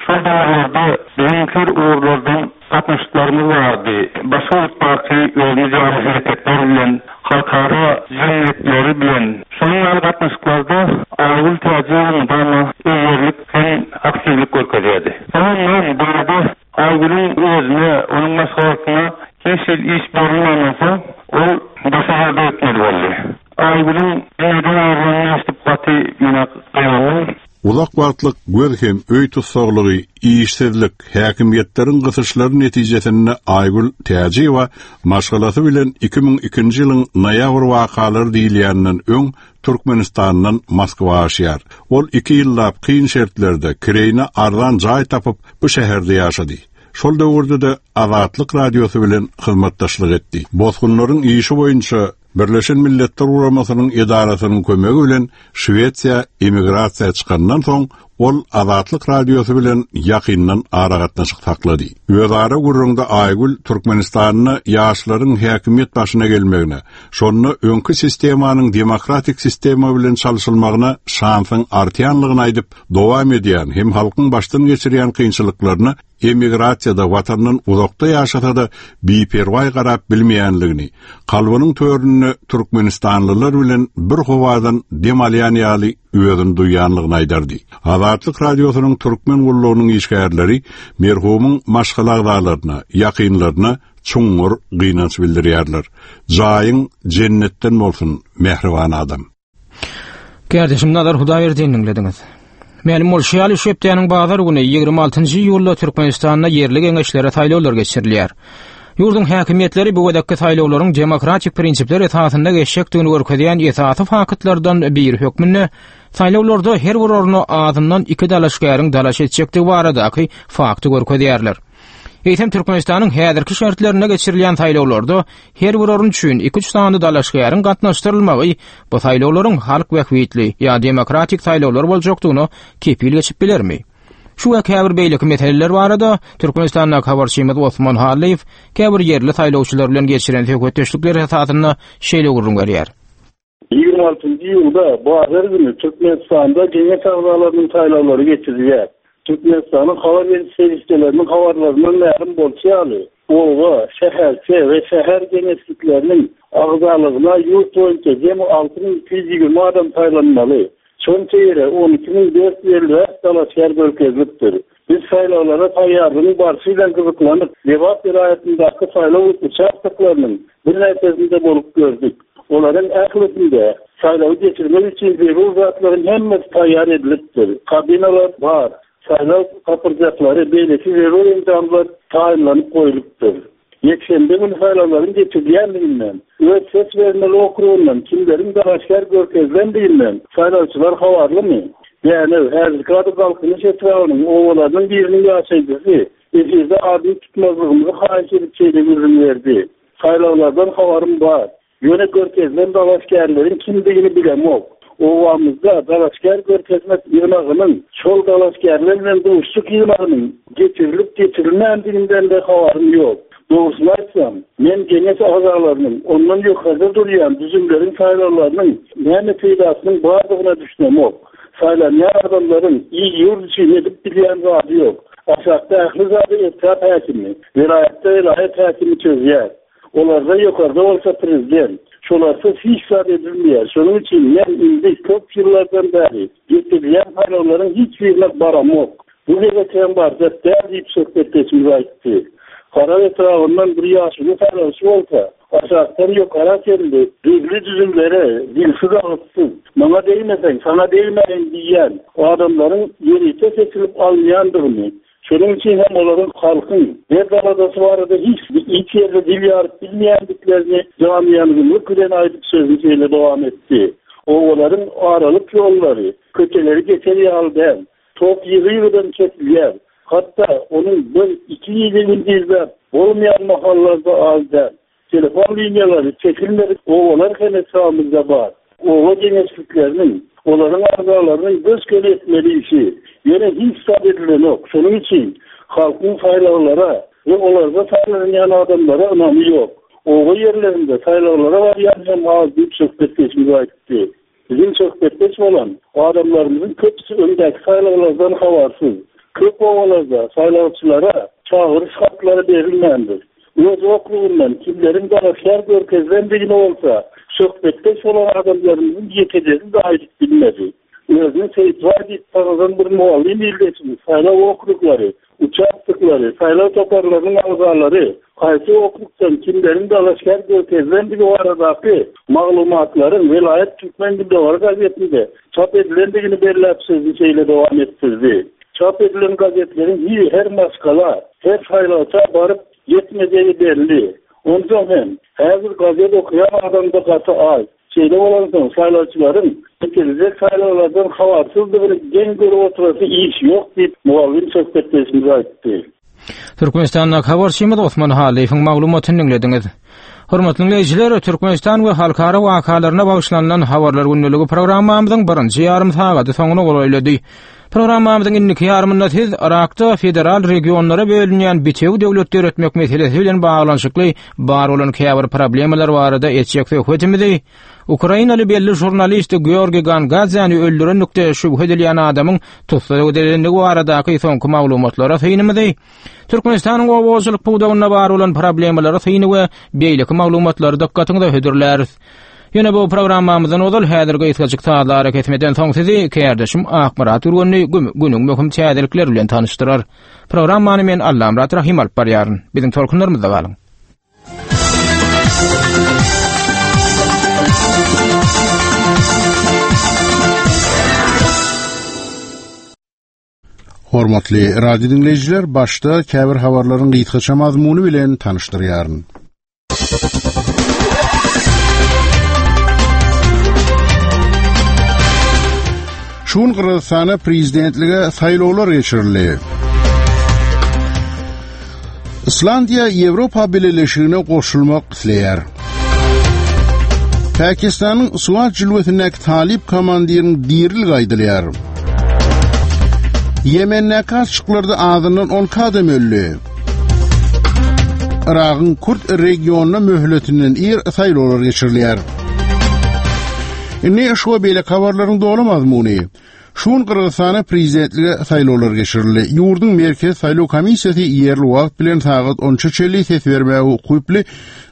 Şolda beýinkler uğurlardan gatnaşyklarymyz bardy. Başga parti özüne hareketler bilen, halkara jemgyýetleri bilen şoňal gatnaşyklarda Aygul Tajiýewaň bana öýerlik hem aktivlik görkezýärdi. Ondan burada Aygul'un özüne, onun maslahatyna kesel iş berilmese, ol başarıda etmeli boldy. Aygul'un neden aýrylanyp paty ýa-da Uzak wagtlyk göz hem öý tutsaglygy, işsizlik, häkimiýetleriň gysyşlary netijesinde Aygul Tajiýewa maşgalasy bilen 2002-nji ýylyň noýabr wakalary diýilýänden öň Türkmenistanyň Moskwa aşýar. Ol 2 ýyllap kyn şertlerde kireyne arzan jaý tapyp bu şäherde ýaşady. Şol döwürde de Azatlyk radiosy bilen hyzmatdaşlyk etdi. Bozgunlaryň işi boýunça Birleşen Milletler Uramasynyň idarasynyň kömegi bilen Şwetsiýa emigrasiýa çykandan soň ol Azatlyk radiosy bilen ýakyndan ara gatnaşyk saklady. Özara gurrunda Aygul Türkmenistanyň ýaşlaryň häkimiýet başyna gelmegine, şonu öňkü sistemanyň demokratik sistema bilen çalşylmagyna şansyň artýanlygyny aýdyp, dowam edýän hem halkyň başdan geçirýän kynçylyklaryny emigrasiýada watanyň uzakda ýaşasa da biperway garap bilmeýänligini, kalbynyň törünü Türkmenistanlylar bilen bir howadan demalýan ýaly özüni duýanlygyny aýdardy. Azatlyk radiosynyň türkmen gullugynyň işgärleri merhumun maşgal agdalaryna, ýakynlaryna çuňur gynanç bildirýärler. Jaýyň jennetden bolsun, mehriban adam. Kardeşim Nazar Hudaýberdiňi dinlediňiz. Menim ol şeýle şepdäniň bazar güni 26-njy ýylda Türkmenistanda yerli geňeşlere taýlawlar geçirilýär. Ýurdun häkimetleri bu wedekki taýlawlaryň demokratik prinsipler esasynda geçýekdigini görkezýän esasy fakatlardan bir hökmünde taýlawlarda her bir orna adından 2 dalaşgaryň dalaş etjekdigi baradaky fakty görkezýärler. Eýtem Türkmenistanyň häzirki şartlaryna geçirilýän taýlawlarda her bir orun üçin 2-3 sany dalaşgaryň gatnaşdyrylmagy bu taýlawlaryň halk wekilli ýa demokratik taýlawlar boljakdygyny kepil geçip bilermi? Şu käbir beýleki meseleler barada Türkmenistanyň habarçymyz Osman Haliýew käbir yerli taýlawçylar bilen geçiren hökümetçilikler esasyna şeýle gurrun berýär. 26-njy ýylda bazar güni Türkmenistanda geňeş agdalarynyň taýlawlary geçirilýär. Türkmenistanyň habar beriş serwisleriniň habarlarynyň näme bolýaly? Owa şäherçe we şäher geňeşlikleriniň agdalygyna ýurt boýunça jemy 6220 adam taýlanmaly. Şonça ýere 12450 dalaşgar bölkezlikdir. Biz saýlawlara taýýarlygyň barşy bilen gyzyklanıp, debat ýaraýatyndaky saýlaw uçaklyklarynyň bir näçesinde bolup gördük. Olaryň ählisinde saýlaw geçirmek üçin zerur zatlaryň hemmesi taýýar edilipdir. Kabinalar bar, saýlaw kapyrjaklary beýleki zerur imkanlar taýinlanyp goýulypdyr. Yekşembe gün saýlawlaryň geçirilýändiginden, öz ses bermeli okrugyndan kimleriň dalaşgar görkezlendiginden saýlawçylar habarlymy? Ýani häzirki halkyny şetrawynyň owalarynyň birini ýaşaýdy. Efirde ady tutmazlygymy haýyş edip çeýle berdi. Saýlawlardan habarym bar. Ýöne görkezlen dalaşgarlaryň kimdigini bilemok. Owamyzda dalaşgar görkezmek ýynagynyň şol dalaşgarlar bilen duşluk ýynagynyň geçirilip geçirilmändiginden de habarym ýok. Doğrusunu aýtsam, men geňeş agdalarynyň ondan ýokarda durýan düzümleriň saýlawlarynyň näme peýdasynyň bardygyna düşünemok. Saýlanýan adamlaryň iyi ýurt üçin edip bilýän zady ýok. Aşakda ähli zady etap häkimi, vilayatda vilayat häkimi çözýär. Olarda ýokarda bolsa prezident. Şolarsa hiç zady edilmeýär. Şonuň üçin men indi köp ýyllardan beri geçirilýän saýlawlaryň hiç birine baramok. Bu hegetem bar dep diýip söhbetleşip aýtdy. Kara etrafından bir yaşını sarılşı olsa, aşağıdan yukarı kendi, düzlü düzümlere, dilsiz ağıtsız, bana değmesen, sana değmeyen diyen, o adamların yerite seçilip almayandığını, şunun için hem onların halkın, her daladası vardı hiç yerde dil yarıp bilmeyendiklerini camiyanlığını küren aydık sözüyle devam etti. Oğulların aralık yolları, köteleri geçeri halden, top yığıyıdan çekilyer. Hatta onun bir 2 yılında izler, olmayan mahallarda azder. Telefon linyaları çekilmedi, oğular hemen sağımızda var. Oğu gençliklerinin, onların arzalarının göz köle etmeli işi. Yine hiç sabedilen yok. Şunun için halkın saýlawlara ve onlarda saýlanýan adamlara önemi yok. Oğu yerlerinde saýlawlara var hem az büyük söhbetleşimiz aýtdy. Bizim söhbetleş olan o adamlarımızın köpüsü öndeki saýlawlardan habarsız. Köp ovalarda saýlawçylara çağırış hatları berilmändir. Öz okluğundan kimlerin dalaşgar görkezlendigini olsa, söhbetleş olan adamlarımızın yeteceğini de aýdyp bilmedi. Özüni seyitvar deyip tanıdan bir muallim ildesini, saýlaw okrukları, uçaklıkları, saýlaw toparlarının ağzarları, kaýsy okrukdan kimlerin dalaşgar görkezlendigi baradaky maglumatlaryň Vilayet Türkmen Dilleri gazetinde çap edilendigini berilip sözü şeýle dowam etdirdi. Çap edilen gazetlerin her maskala, her saýlawça barıp yetmediği belli. Ondan hem häzir gazet okuyan adamda gatı az. Şeýle bolansoň saýlawçylaryň gelecek saýlawlardan habarsızdygyny gen görüp oturasy iş ýok diýip muallim söhbetleşip aýtdy. Türkmenistanyň habarçymyz Osman Haliýewiň maglumatyny dinlediňiz. Hormatly dinleýijiler, Türkmenistan we halkara wakalaryna bagyşlanan habarlar günneligi programmamyzyň birinji ýarym sagaty soňuna golaýlady. Programmamyzyň indiki ýarymynda siz Irakda federal regionlara bölünýän bitew döwletler etmek meselesi bilen baglanşykly bar bolan käbir problemalar barada etjek söhbetimizi Ukrainaly belli jurnalist Georgiy Gangadzany öldüren nukta şübhe edilýän adamyň tutsalyk edilenligi baradaky soňky maglumatlara synymyzy. Türkmenistanyň owozlyk puwdagyna bar bolan problemalara syny we beýleki maglumatlary dikkatyňizde hödürläris. Yine bu programmamyzdan odal häzirki ýetgejik taýlar hareket etmeden soň sizi kärdeşim akbarat urgany günüň möhüm täzelikleri bilen tanıştyrar. Programmany men Allamrat Rahim alyp barýaryn. Biziň tolkunlarymyzda galyň. Hormatly radio dinleyijiler, başda käbir habarlaryň gytgaça mazmuny bilen tanışdyrýaryn. Şun Kırgızstana prezidentlige saýlawlar geçirildi. İslandiya Ýewropa Birleşigine goşulmak isleýär. Pakistanyň Suwat jilwetindäki talip komandiriniň diril gaýdylýar. Yemen'e karşılıklarda adının 10 kadem öldü. Iraq'ın Kürt regionuna möhletinin sayılolar geçirilýär. Ne şu beýle habarlaryň dolu mazmuny. Şun Kırgızstana prezidentlige saýlawlar geçirildi. Ýurdun merkez saýlaw komissiýasy ýerli wagt bilen saat 13:50 ses bermäge hukyply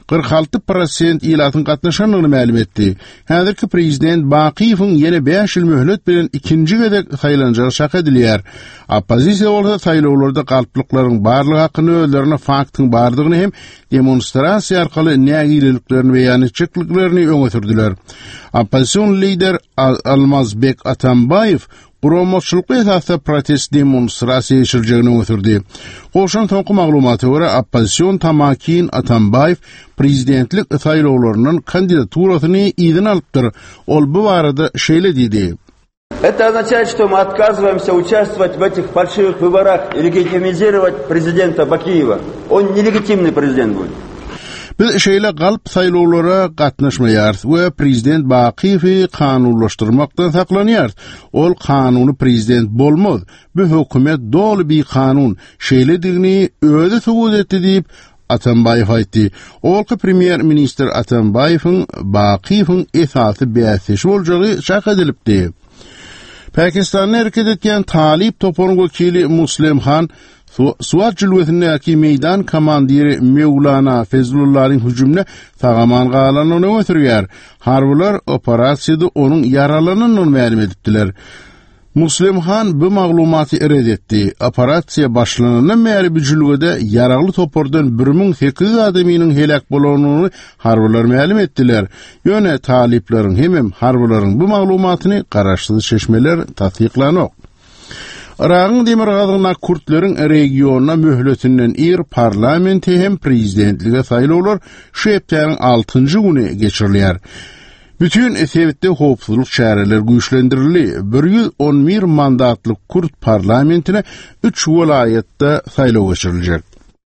46% ýylatyň gatnaşanlygyny ma'lum etdi. Häzirki prezident Bakiýewiň ýene 5 ýyl möhlet bilen ikinji gedek saýlanjagy şak edilýär. Oppozisiýa bolsa saýlawlarda galplyklaryň barlygy hakyny özlerine faktyň bardygyny hem demonstrasiýa arkaly nägileliklerini beýan etjekliklerini öňe sürdiler. Oppozisiýon lider Almazbek Atambayew Promoçylykly esasda protest demonstrasiýa geçirilýäni öňürdi. Goşan soňky maglumaty görä oppozisiýon tamakin Atambayew prezidentlik saýlawlarynyň kandidaturasyny ýygyny alypdyr. Ol bu barada şeýle diýdi. Это означает, что мы отказываемся участвовать в этих фальшивых выборах и легитимизировать президента Бакиева. Он нелегитимный президент будет. Biz şeýle galp saýlawlara gatnaşmaýarys we prezident Bakiýewi kanunlaşdyrmakdan saklanýar. Ol kanuny prezident bolmaz. Bu hökümet dolu bir kanun şeýledigini özi subut etdi diýip Atambayew aýtdy. Olky premier minister Atambayewiň Bakiýewiň esasy bäsişi boljagy şak edilipdi. Pakistanyň hereket etken talip toparyň wekili Muslim Khan Suwat jilwetindäki meýdan komandiri Mevlana Fezlullahyň hüjümine tagaman galanyny öňürýär. Harbylar operasiýada onuň yaralanynyny ma'lum edipdiler. Muslim Khan bu maglumaty eredetdi. Operasiýa başlanandan bäri bu jilwede yaragly topordan 1800 adamynyň helak bolanyny harbylar ma'lum etdiler. Ýöne taliplaryň hem harbylaryň bu maglumatyny garaşsyz şeşmeler tasdiqlanok. Iraq'ın Demirgazyna Kürtleriň regionuna möhletinden parlamenti hem prezidentlige saýlawlar şu heptäniň 6-njy güni geçirilýär. Bütün esebitde hopsuzlyk şäherleri güýçlendirildi. 111 mandatlyk Kürt parlamentine 3 welaýatda saýlaw geçiriljek.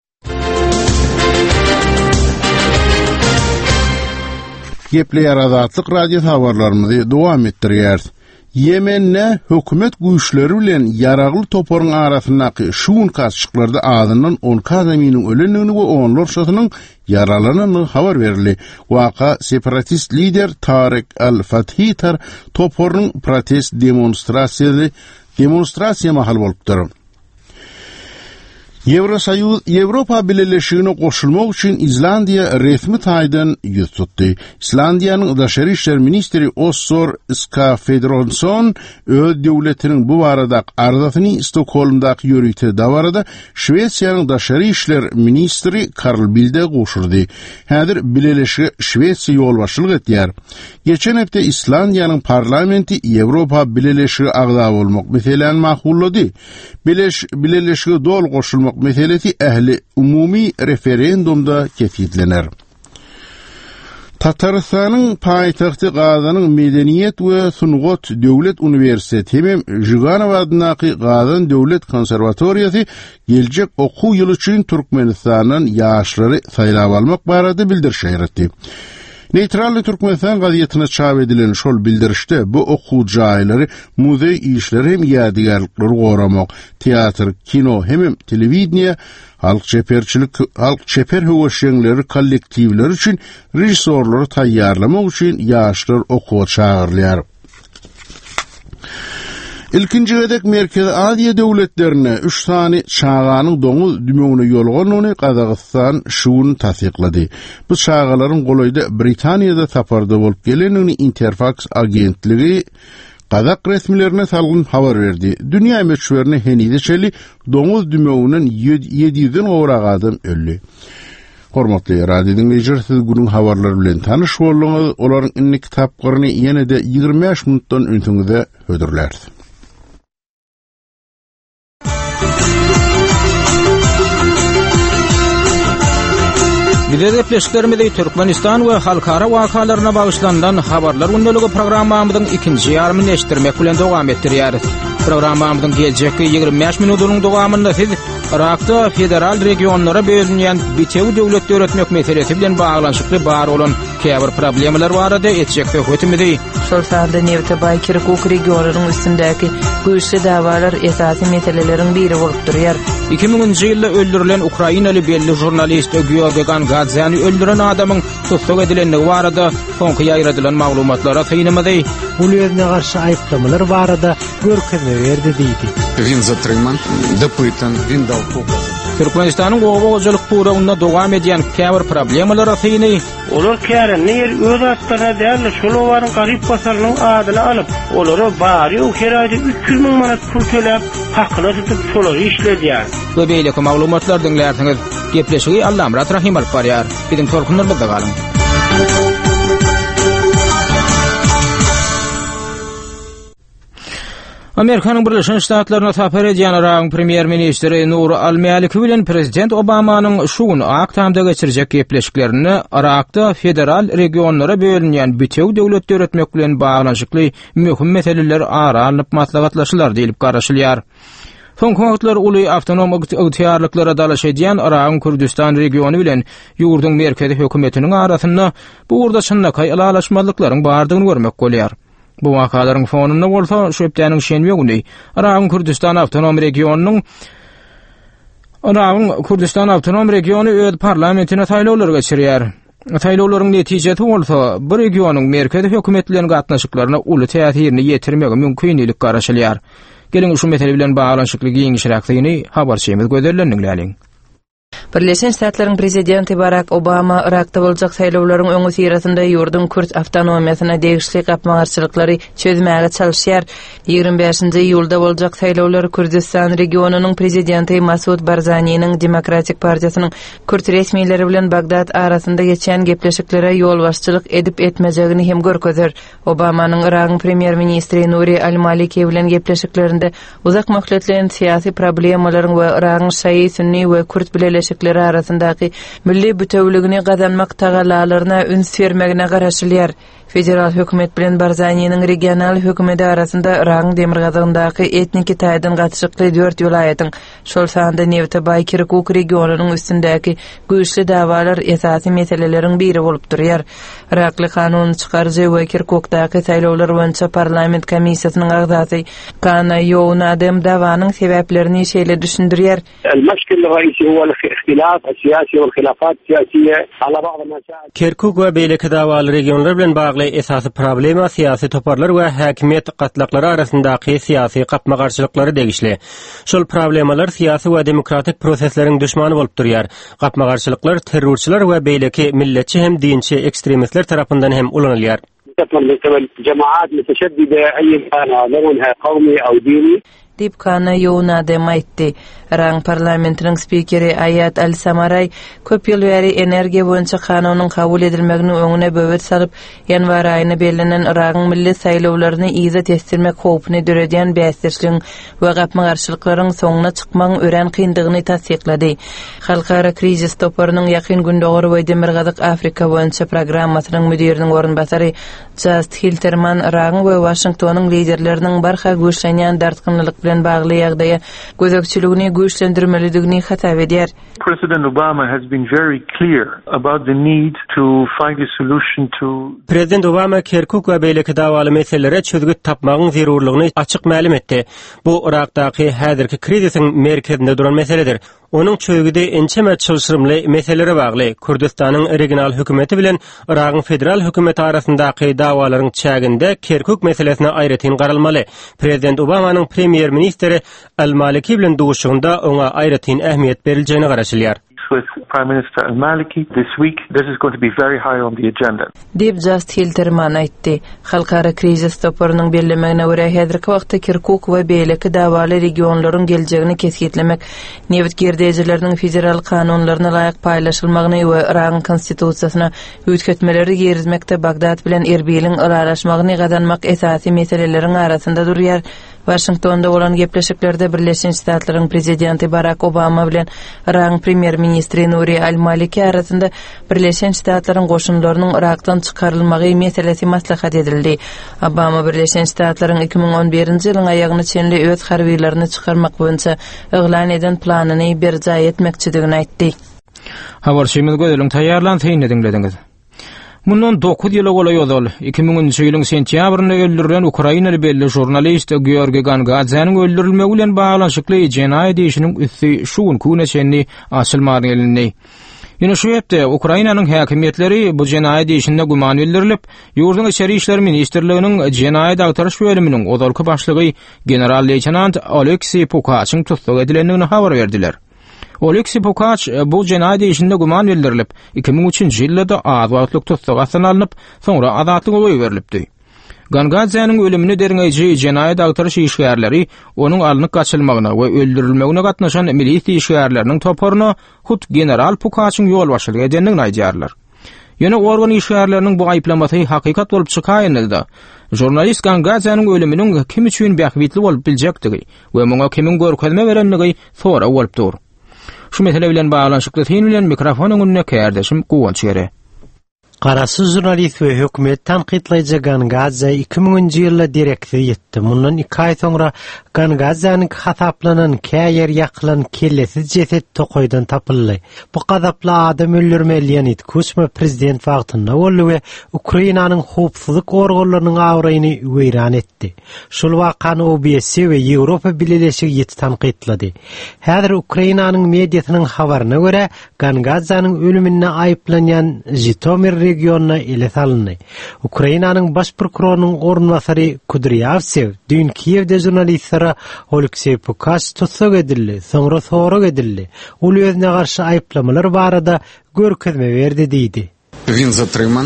Gepleýär Azatlyk radio habarlarymyzy dowam etdirýär. Yemen'e hökümet güýçleri bilen yaragly toparyň arasyndaky şuun kasçyklarda adynyň 10 kadamynyň ölenligini we onlar şatynyň yaralanyny habar berildi. Waka separatist lider Tarek al-Fathitar toparyň protest demonstrasiýa mahal bolupdyr. Ýewropa Birleşigine goşulmak üçin İzlandiya resmi taýdan ýüz tutdy. İslandiýanyň daşary işler ministri Össur Skafedronsson öz döwletiniň bu barada arzasyny Stokholmdaky ýörükde dawarda Şwesiýanyň daşary işler ministri Karl Bilde goşurdy. Häzir Birleşik Şwesiýa ýolbaşçylyk etýär. Geçen hepde İslandiýanyň parlamenti Ýewropa Birleşigi agda bolmak meseleni makullady. Birleşigi dol goşulmak meselesi ehli umumi referendumda kesitlener. Tataristanyň paýtagty Gazanyň Medeniýet we Sungat Döwlet Uniwersiteti hem Jiganow adynaky Gazan Döwlet Konserwatoriýasy geljek okuw ýyly üçin Türkmenistanyň ýaşlary saýlap almak barada bildirişler etdi. Neytrally Türkmenistan gazetyne çap edilen şol bildirişde bu okuw jaýlary, muzey işleri hem ýadygarlykları goramak, teatr, kino hem telewizioniýa, halk çeper höwüşeňleri kollektiwleri üçin rejisorlary taýýarlamak üçin ýaşlar okuwa çağırylýar. Ilkinji gedek Merkezi Aziýa döwletlerine 3 sany çağanyň doňuz dümeňine ýolganyny Kazakystan şuun tasdiklady. Bu çağalaryň golaýda Britaniýada saparda bolup gelenini Interfax agentligi Kazak resmilerine salgın habar verdi. Dünya meşhurlarına henide çeli doňuz dümeňiniň 700'den gowrak adam öldü. Hormatly radio dinleýijiler, siz günüň habarlary bilen tanyş bolýaňyz. Olaryň inni kitaplaryny ýene-de 25 minutdan öňüňizde hödürler. Bileşiklerimizde Türkmenistan we halkara wakalaryna bagyslandan habarlar gündəligi programmamyzyň ikinji ýarmyny eşitdirmek bilen dowam etdirýäris. Programmamyzyň geljeki 25 minutynyň dowamynda siz Irakda federal regionlara bölünýän bitew döwlet öwretmek meselesi bilen baglanşykly bar bolan käbir problemler barada etjek hökümeti. Şol sanda Nevte Baykir Kuk regionarynyň üstündäki güýçli dawalar esasy meseleleriň biri bolup durýar. 2000-nji ýylda öldürilen Ukrainaly belli jurnalist Georgiy Gadzany öldüren adamyň tutsak edilenligi barada soňky ýaýradylan maglumatlara synymady. Ulýerine garşy aýplamalar barada görkezme berdi diýdi. Він затриман, допитан, він дав показ. Türkmenistanyň gowagçylyk puragyna dowam edýän käbir problemlara syny. Olar kärenler öz atlaryna däl şolawanyň garyp basarynyň adyny alyp, olary bary o kerajy 300 000 manat pul төлep, hakyna tutup şolary işledýär. Bu beýleki maglumatlar dinlärsiňiz. Gepleşigi Allamrat Rahim alyp barýar. Biziň torkunlarymyzda galyň. Amerikanyň Birleşen Ştatlaryna tapar edýän Irak premier ministri Nur al-Maliki bilen prezident Obamanyň şuun aktamda geçirjek gepleşiklerini Irakda federal regionlara bölünýän bitew döwlet öwretmek bilen baglanşykly möhüm meseleler aralanyp maslahatlaşylar diýilip garaşylýar. Soňky wagtlar uly awtonom ygtyarlyklara dalaş edýän Irak Kürdistan regiony bilen ýurduň merkezi hökümetiniň arasynda bu urda çynnakay alalaşmalyklaryň bardygyny görmek bolýar. Bu wakalaryň fonunda bolsa şöpdäniň şenbe güni Irak Kürdistan awtonom regiony öz parlamentine saýlawlar geçirýär. Saýlawlaryň netijesi bolsa bu regionyň merkezi hökümetleriniň gatnaşyklaryna uly täsirini ýetirmegi mümkinlik garaşylýar. Gelin şu mesele bilen baglanşykly giňişräkligini habarçymyz göderlendiňläliň. Birleşen Ştatlaryň prezidenti Barack Obama Irakda boljak saýlawlaryň öňü sirasynda ýurdun Kürt awtonomiýasyna degişli gapmagarçylyklary çözmäge çalışýar. 25-nji ýylda boljak saýlawlar Kürdistan regionunyň prezidenti Masud Barzanynyň Demokratik Partiýasynyň Kürt resmiýetleri bilen Bagdad arasynda geçen gepleşiklere ýol başçylyk edip etmejegini hem görkezýär. Obamanyň Irak premier ministri Nuri al-Maliki bilen gepleşiklerinde uzak möhletlen syýasy problemalaryň we Irakyň şyy, sünni we Kürt bileşikleri arasyndaky milli bütewligini gazanmak tagalaryna üns bermegine garaşylýar. Federal hökümet bilen Barzanynyň regional hökümeti arasynda Irak demirgazyndaky etniki taýdan gatşykly 4 ýolaýatyň şol sanda Nevte Baykir Kuk regionunyň üstündäki güýçli dawalar esasy meseleleriň biri bolup durýar. Irakly kanun çykarjy we Kirkukdaky saýlawlar boýunça parlament komissiýasynyň agzasy Kana Younadem dawanyň sebäplerini şeýle düşündirýär. المشكل الرئيسي هو الاختلاف السياسي والخلافات السياسية على بعض المسائل. Kirkuk we beýleki dawaly regionlar bilen bagly esasy problema syýasy toparlar we häkimet gatlaklary arasyndaky syýasy gapmagarçylyklary degişli. Şol problemalar syýasy we demokratik prosesleriň düşmany bolup durýar. Gapmagarçylyklar terrorçylar we beýleki milletçi hem dinçi ekstremistler tarapyndan hem ulanylýar. من قبل جماعات متشددة أي كان لونها قومي أو ديني. Dip Kana Younadem aýtdy. Irak parlamentiniň spikeri Ayat al-Samaray köp ýyl bäri energiýa boýunça kanunyň kabul edilmegini öňüne böwet salyp, ýanwar aýyna belenen Irakyň milli saýlawlaryny ýyza testirmek howpyny döredýän bäsdirçiligiň we gapmagarçylyklaryň soňuna çykmagyň ören kyndygyny tasdiklady. Halkara krizis toparynyň ýakyn gündogary we demirgazyk Afrika boýunça programmasynyň müdiriniň orunbasary Just Hilterman Irakyň we Washingtonyň liderleriniň barha güýçlenýän dartgynlyk bilen bagly ýagdaýa gözekçiligini güýçlendirmelidigini hatap edýär. President Obama has been very clear about the need to find a solution to President Obama Kirkuk we beýleki dawaly meselelere çözgüt tapmagyň zerurlygyny açyk ma'lum etdi. Bu Irakdaky häzirki krizisiň merkezinde duran meseledir. Onun çöýgüde ençeme çylşyrymly meselelere bagly Kürdistanyň regional hökümeti bilen Iragyň federal hökümeti arasyndaky dawalaryň çäginde Kerkük meselesine aýratyn garalmaly. Prezident Obamanyň premier ministri Al-Maliki bilen duşugynda oňa aýratyn ähmiýet berilýäni garaşylýar. With Prime Minister Al-Maliki this week, this is going to be very high on the agenda. Dip Just Hilterman aýtdy. Halkara krizis toparynyň bellemegine görä häzirki wagtda Kirkuk we beýleki dawaly regionlaryň geljegini kesgitlemek, newit gerdejileriniň federal kanunlaryna laýyk paýlaşylmagyny we Iran konstitusiýasyna üýtgetmeleri gerizmekde Bagdad bilen Erbil'in aralaşmagyny gazanmak esasy meseleleriň arasynda durýar. Washingtonda bolan gepleşiklerde Birleşen Ştatlaryň prezidenti Barack Obama bilen Iran premier ministri Nuri Al-Maliki arasynda Birleşen Ştatlaryň goşunlarynyň Irakdan çykarylmagy meselesi maslahat edildi. Obama Birleşen Ştatlaryň 2011-nji ýylyň aýagyny çenli öz harbiýlerini çykarmak boýunça eglan eden planyny berja etmekçidigini aýtdy. Habarçymyz gözüliň taýýarlanýan dinlediňiz. Mundan 9 ýyla gola ýozal 2000-nji ýylyň sentýabrynda öldürilen Ukrainaly belli jurnalist Georgiy Gangadzanyň öldürilmegi bilen baglanşykly jenaýat işiniň üstü şuun küneçeni açylmagy elini. Ýene şu ýepde Ukrainanyň häkimetleri bu jenaýat işinde guman bildirilip, ýurduň içeri işler ministrliginiň jenaýat agtaryş bölüminiň odalky başlygy general-leytenant Oleksiy Pukaçyň tutsak edilendigini habar berdiler. Oleksiy Pukaç bu jenaýat işinde guman bildirilip, 2003-nji ýylda azatlyk tutsak asyna alınıp, soňra azatlyk goýup berilipdi. Gangadzanyň ölümini derňeji jenaýat agtaryş işgärleri onuň alnyk gaçylmagyna we öldürilmegine gatnaşan milisiýa işgärleriniň toparyna hut general Pukaçyň ýol başlyk edendigini aýdýarlar. Ýene organ işgärleriniň bu aýplamasy hakykat bolup çykaýynda, jurnalist Gangadzanyň ölüminiň kim üçin bähwitli bolup biljekdigi we muňa kimin görkezme berendigi sonra bolup dur. Şu mesele bilen baglanşykly sen bilen mikrofonyň önüne kärdeşim Guwanç ýere. Qarasy jurnalist we hökümet tanqidlaýjy Gangadzany 2000-nji ýylda direksiýa ýetdi. Mundan 2 aý soňra Gangadzanyň hasaplanan käýer ýakylan kellesi jeset tokoýdan tapyldy. Bu gazaply adam öldürme Leonid Kuchma prezident wagtynda boldy we Ukrainanyň howpsuzlyk organlarynyň awraýyny weýran etdi. Şol wakany OBS we Ýewropa Birleşigi ýeti tanqidlady. Häzir Ukrainanyň mediasynyň habaryna görä Gangadzanyň ölümine aýplanýan Jitomir regionuna ele salındy. Ukrainanyň baş prokurorunyň ornwasary Kudryavtsev dün Kiýewde jurnalistlere Oleksiy Pukaç tutsak edildi, soňra sorak edildi. Ol özüne garşy aýplamalar barada görkezme berdi diýdi. Він затриман,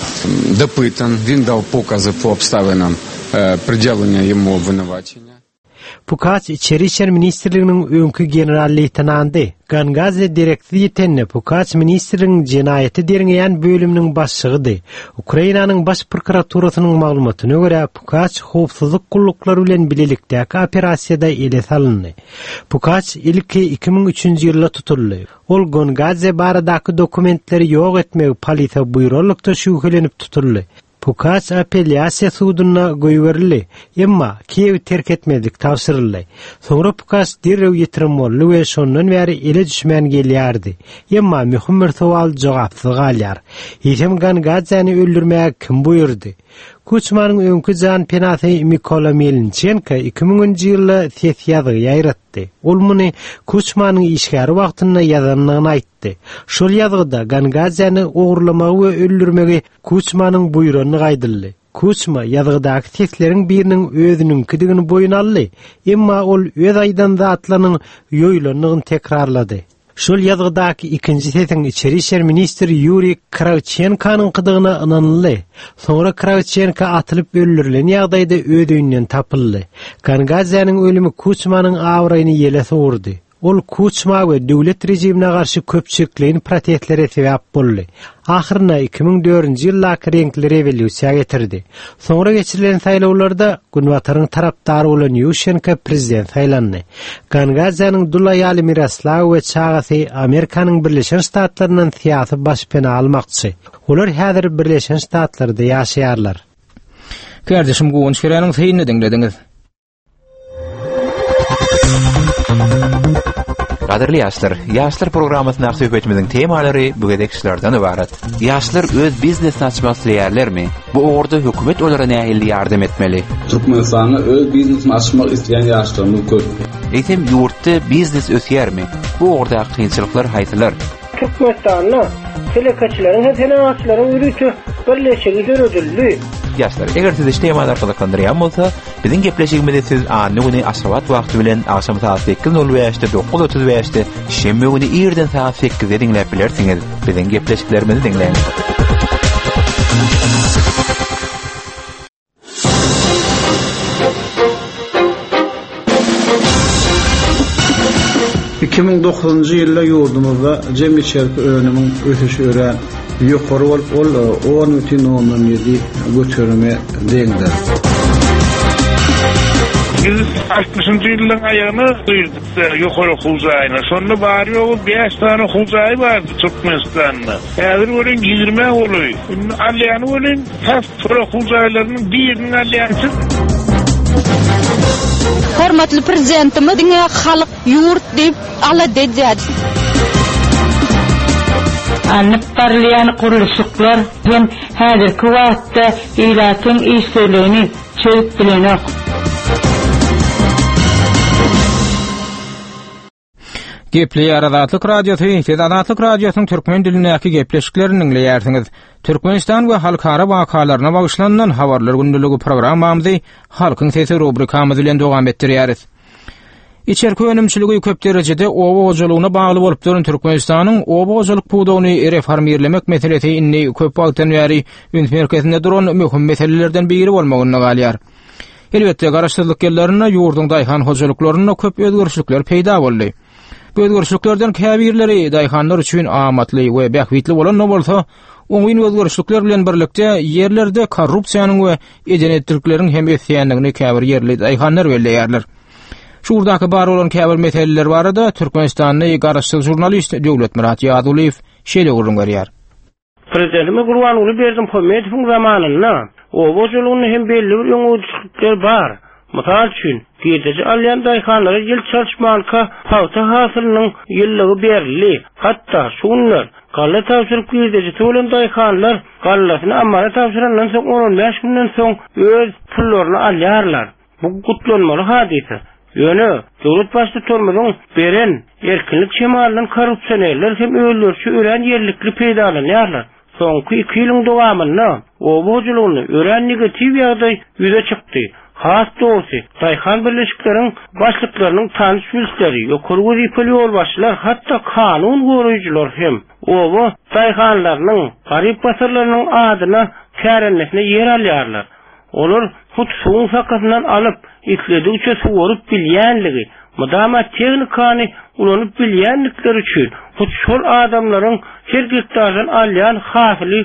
допитан, він дав покази по обставинам пред'явлення йому обвинувачення. Pukaç İçeri İşler Ministrliginiň öňkü general-leytenanty Gangadzany direksiýa tenne Pukaç ministrligiň jenaýaty derňeýän bölüminiň başçygydy. Ukrainanyň baş prokuraturasynyň maglumatyna görä Pukaç howpsuzlyk gullukları bilen bilelikdäki operasiýada ele salyndy. Pukaç ilki 2003-nji ýylda tutuldy. Ol Gangadzany baradaky dokumentleri ýok etmegi polisiýa buýrulykda şüýhelenip tutuldy. Pukaç apellyasiýa sudyna goýberildi, emma Kiýew terk etmedik tapşyryldy. Soňra Pukaç dirrew ýetirim boldy we şondan bäri ele düşmän gelýärdi. Emma mühim bir sowal jogapsyz galýar. Hiçem Gangadzany öldürmäge kim buýurdy? Kuchmanyň öňkü jan penasy Mykola Melnichenko 2000-nji ýylda sessiýada ýaýratdy. Ol muny Kuchmanyň işgäri wagtynda ýazanyny aýtdy. Şol ýazgyda Gangadzany ogurlamagy we öldürmegi Kuchmanyň buýranyny gaýdyldy. Kuchma ýazgydaky sesleriň biriniň özüniň kidigini boýuna aldy, emma ol öz aýdan zatlanyň ýoýlanyny tekrarlady. Şol ýazgydaky ikinji sesiň içeri işler ministri Yuri Kravchenkanyň kidigine ynanly. Soňra Kravchenko atylyp öldürilen ýagdaýda öýünden tapyldy. Gangadzanyň ölümi Kuchmanyň awraýyny ýele sowurdy. Ol Kuchma we döwlet rejimine garşy köpçükliň protestlere sebäp boldy. Ahyrynda 2004-nji ýyldaky renkli rewolýusiýa getirdi. Soňra geçirilen saýlawlarda Gunwataryň tarapdary bolan Ýušenko prezident saýlandy. Gangadzanyň dulaýaly Miroslav we çagasy Amerikanyň Birleşen Ştatlarynyň syýasy başpena almakçy. Olar häzir Birleşen Ştatlarynda ýaşaýarlar. Kardeşim Guwanç Keranyň seýini dinlediňiz. Gaderli ýaşlar, ýaşlar programmasyna söhbetimiziň temalary bugünkü işlerden ibaret. Ýaşlar öz biznesini açmak isleýärlermi? Bu orada hökümet olara nähili ýardam etmeli? Türkmenistanyň öz biznesini açmak isleýän ýaşlarymyz köp. Eýtem ýurtda biznes ösýärmi? bu orada kıyınçılıklar haytılar. Türkmenistan'la telekaçıların, tenaatçıların ürütü birleşigi görüldü. Yaşlar, eger siz işte temalar arkalıklandıryan bolsa, bizin gepleşigimizde siz anı güni Aşgabat wagty bilen akşam saat 8:05'te 9:35'te şembe güni ýerden saat 8'de dinläp bilersiňiz. Bizin gepleşiklerimizi dinleyin. ...2009-njy ýylda ýurdumyzda jemgyýetçilik önümiň ösüşi ören ýokary bolup, ol 10,7 götürme deňdir. 60-njy ýylyň aýagyna duýduk ýokary huzaýyna. Şonda bary ýoly 5 tane huzaý bardy Türkmenistanda. Häzir bolan 20 boly. Alýany bolan häp huzaýlarynyň biriniň alýansy. Hormatly prezidentimiz diňe halyk ýurt diýip ala dejýär. Anıp parlayan kuruluşluklar hem häzirki wagtda ýylatyň işlerini çöp bilenok. Gepleýär Azatlyk radiosu, Azatlyk radiosynyň türkmen dilindäki gepleşiklerini dinleýärsiňiz. Türkmenistan we halkara wakalaryna bagyşlanan habarlar gündəligi programmamyzy Halkyň sesi rubrikamyz bilen dowam etdirýäris. İçerki önümçüligi köp derejede oba hojalygyna bagly bolup duran Türkmenistanyň oba hojalyk puwdagyny reformýerlemek meselesi inni köp wagtdan bäri üns merkezinde duran möhüm meselelerden biri bolmagyny galýar. Elbetde garaşdyrlyk ýerlerine ýurdun daýhan hojalyklaryna köp özgörüşlikler peýda boldy. Bu özgörüşliklerden käbirleri daýhanlar üçin amatly we bähwitli bolan bolsa, oňyn özgörüşlikler bilen birlikde ýerlerde korrupsiýanyň we edenetdirlikleriň hem ösýänligini käbir ýerli daýhanlar belleýärler. Şurdaky bar bolan käbir meseleler barada Türkmenistanyň garaşdyr jurnalist Döwlet Murat Ýaduliýew şeýle gurrun berýär. Prezidentime Gurban Uly Berdimuhamedowyň zamanynda o boşlugyny hem belli bir ýöňüçlikler bar. Mysal üçin, Giýdeci alýan daýhanlara ýyl çalşmanka pawta hasylynyň ýyllygy berildi. Hatda şunlar galla tapşyryp giýdeci tölen daýhanlar gallasyny amara tapşyrandan soň 15 günden soň öz pullaryny alýarlar. Bu gutlanmaly hadise. Ýöne, döwlet başly tormynyň beren erkinlik şemalynyň korrupsionerler hem öldürçi ören ýerlikli peýdalanýarlar. Soňky 2 ýylyň dowamynda o boşlugyny ören negativ ýagdaý ýüze çykdy. Has doğrusu, daýhan birleşikleriň başlyklarynyň tanış bilgileri, ýokary wezipeli ýolbaşçylar, hatda kanun goraýjylar hem oba daýhanlarynyň, garyp basarlarynyň adyna kärenmesine ýer alýarlar. Olar hut suwun sakatyndan alyp, ikledikçe suwaryp bilýänligi, mudama tehnikany ulanyp bilýänlikleri üçin hut şol adamlaryň her gektardan alýan hafily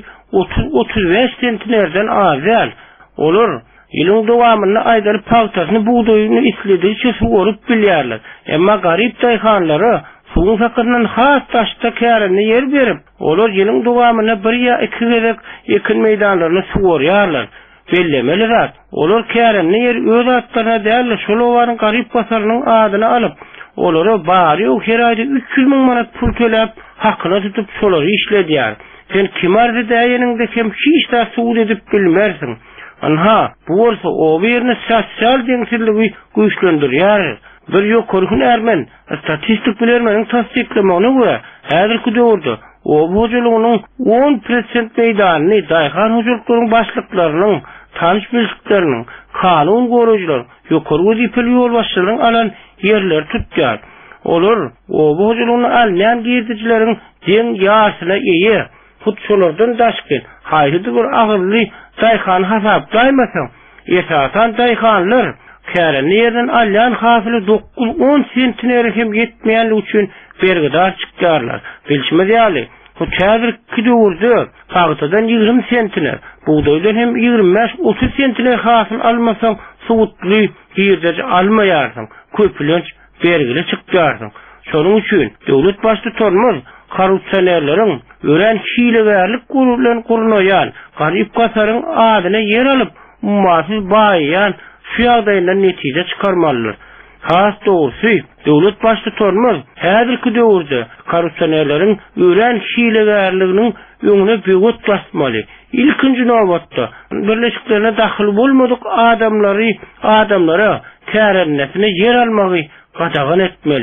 30-35 sentnerden azal. Olar ýylyň dowamynda aýdary pawtasyny buğdaýyny isledikçe suwaryp bilýärler. Emma garyp daýhanlary suwun sakatyndan has taşda käreni ýer berip, olar ýylyň dowamyna 1 ýa 2 gerek ekin meýdanlaryny suwarýarlar. Bellemeli zat. Olar käreni ýer öz atlaryna däl, şolawaryň garyp basarynyň adyny alyp, olary bary o her aýda 300 000 manat pul töläp, hakyna tutup şolary işledýär. Sen kim ardy däýeninde hem hiç de suwd edip bilmersiň. Anha, bu bolsa o birini sosial deňsizligi güýçlendirýär. Bir ýokary hünärmen, statistik bilermeniň tasdiklemegine görä, häzirki döwürde o hojalygynyň 10% meýdanyny daýhan hojalyklaryň başlyklarynyň, tanış bilgileriniň, kanun goraýjylar, ýokary wezipeli ýolbaşçylaryň alan ýerler tutýar. Olar o hojalygyny alýan giýdijileriň deň ýaşyna eýe. Futçolardan daşky, haýydy bir agyrly daýhan hasaplaymasaň, esasan daýhanlar käreni ýerden alýan hafily 9-10 sentner hem ýetmeýänligi üçin bergidar çykýarlar. Bilşime diýäli, bu käbirki döwürde pagtadan 20 sentner, buğdaýdan hem 25-30 sentner hasyl almasaň, suwutly ýerde almaýarsyň, köpülenç bergili çykýarsyň. Şonuň üçin döwlet başly tormaz korrupsionerleriň ören hilewerlik gurulany gurulýan, garyp gasaryň adyna ýer alyp, ummatsy baýyan şu ýagdaýyndan netije çykarmalylar. Has doğrusu, döwlet başly tormaz häzirki döwürde korrupsionerleriň ören hilewerliginiň öňüne beýgut basmaly. İlkinji nowatda birleşiklerine dahyl bolmadyk adamlara kärennesine yer almagy gadagan etmeli.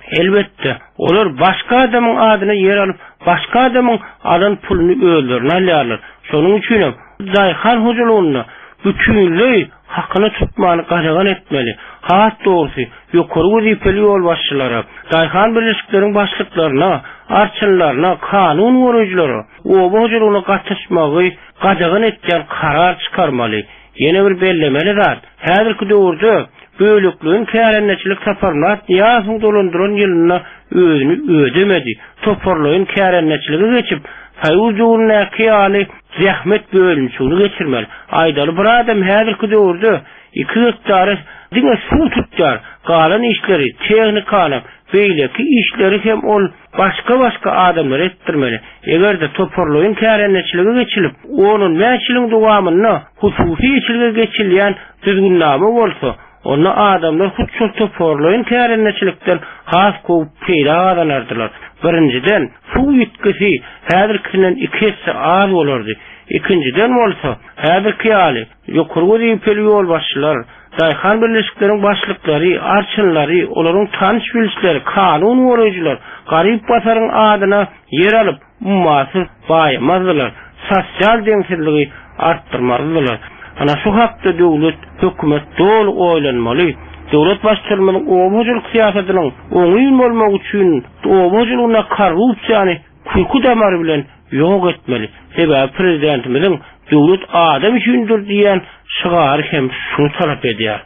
Elbette, olar başka adamın adyna yer alıp, başka adamın adan pulunu öldürün alýarlar. Şonuň üçin Daýhan hojulugyna bütünlüğü hakkını tutmanı qadagan etmeli. Hat doğrusu, yukarı vizifeli yol başçılara, Daýhan birleşiklerinin başlıklarına, arçınlarına, kanun goruculara, oba hojulugyna gatnaşmagy qadagan etken karar çıkarmaly. Yine bir bellemeli zat. Häzirki döwürde bölüklüğün kärenneçilik taparnat ýasyň dolandyran ýylyna özünü ödemedi. Toparlaýyn kärenneçiligi geçip, saýujugyny ýaly zähmet bölünçüni geçirmeli. Aýdaly bir adam häzirki döwürde 2 hektar diňe suw tutýar. Galan işleri, tehnikany, beýleki işleri hem ol başka adamlar ettirmeli. Eger de toparlaýyn kärenneçiligi geçilip, onun mäçiligiň dowamyna hususy işlige geçilýän düzgünname bolsa, onu adamlar hutçul toparlaýyn kärenneçilikden has gowy peýda galanardylar. Birinciden, suw ýetkisi häzirkinden 2 hesse az bolardy. İkinciden bolsa, häzirki ýaly ýokary wezipeli ýol başçylar, Daýhan birleşikleriniň başlyklary, arçynlary, olaryň tanış bilişleri, kanun gorucular, garyp basaryň adyna yer alyp, ummasy baýamazdylar, sosial deňsizligi artdyrmazdylar. Ana şu hakda döwlet, hökümet dolu oýlanmaly. Döwlet başçylarynyň owajulyk siýasatynyň oňyn bolmagy üçin owajulygyna korrupsiýany kulku damary bilen ýok etmeli. Sebäbi prezidentimiziň döwlet adam üçindir diýen şygary hem şunu talap edýär.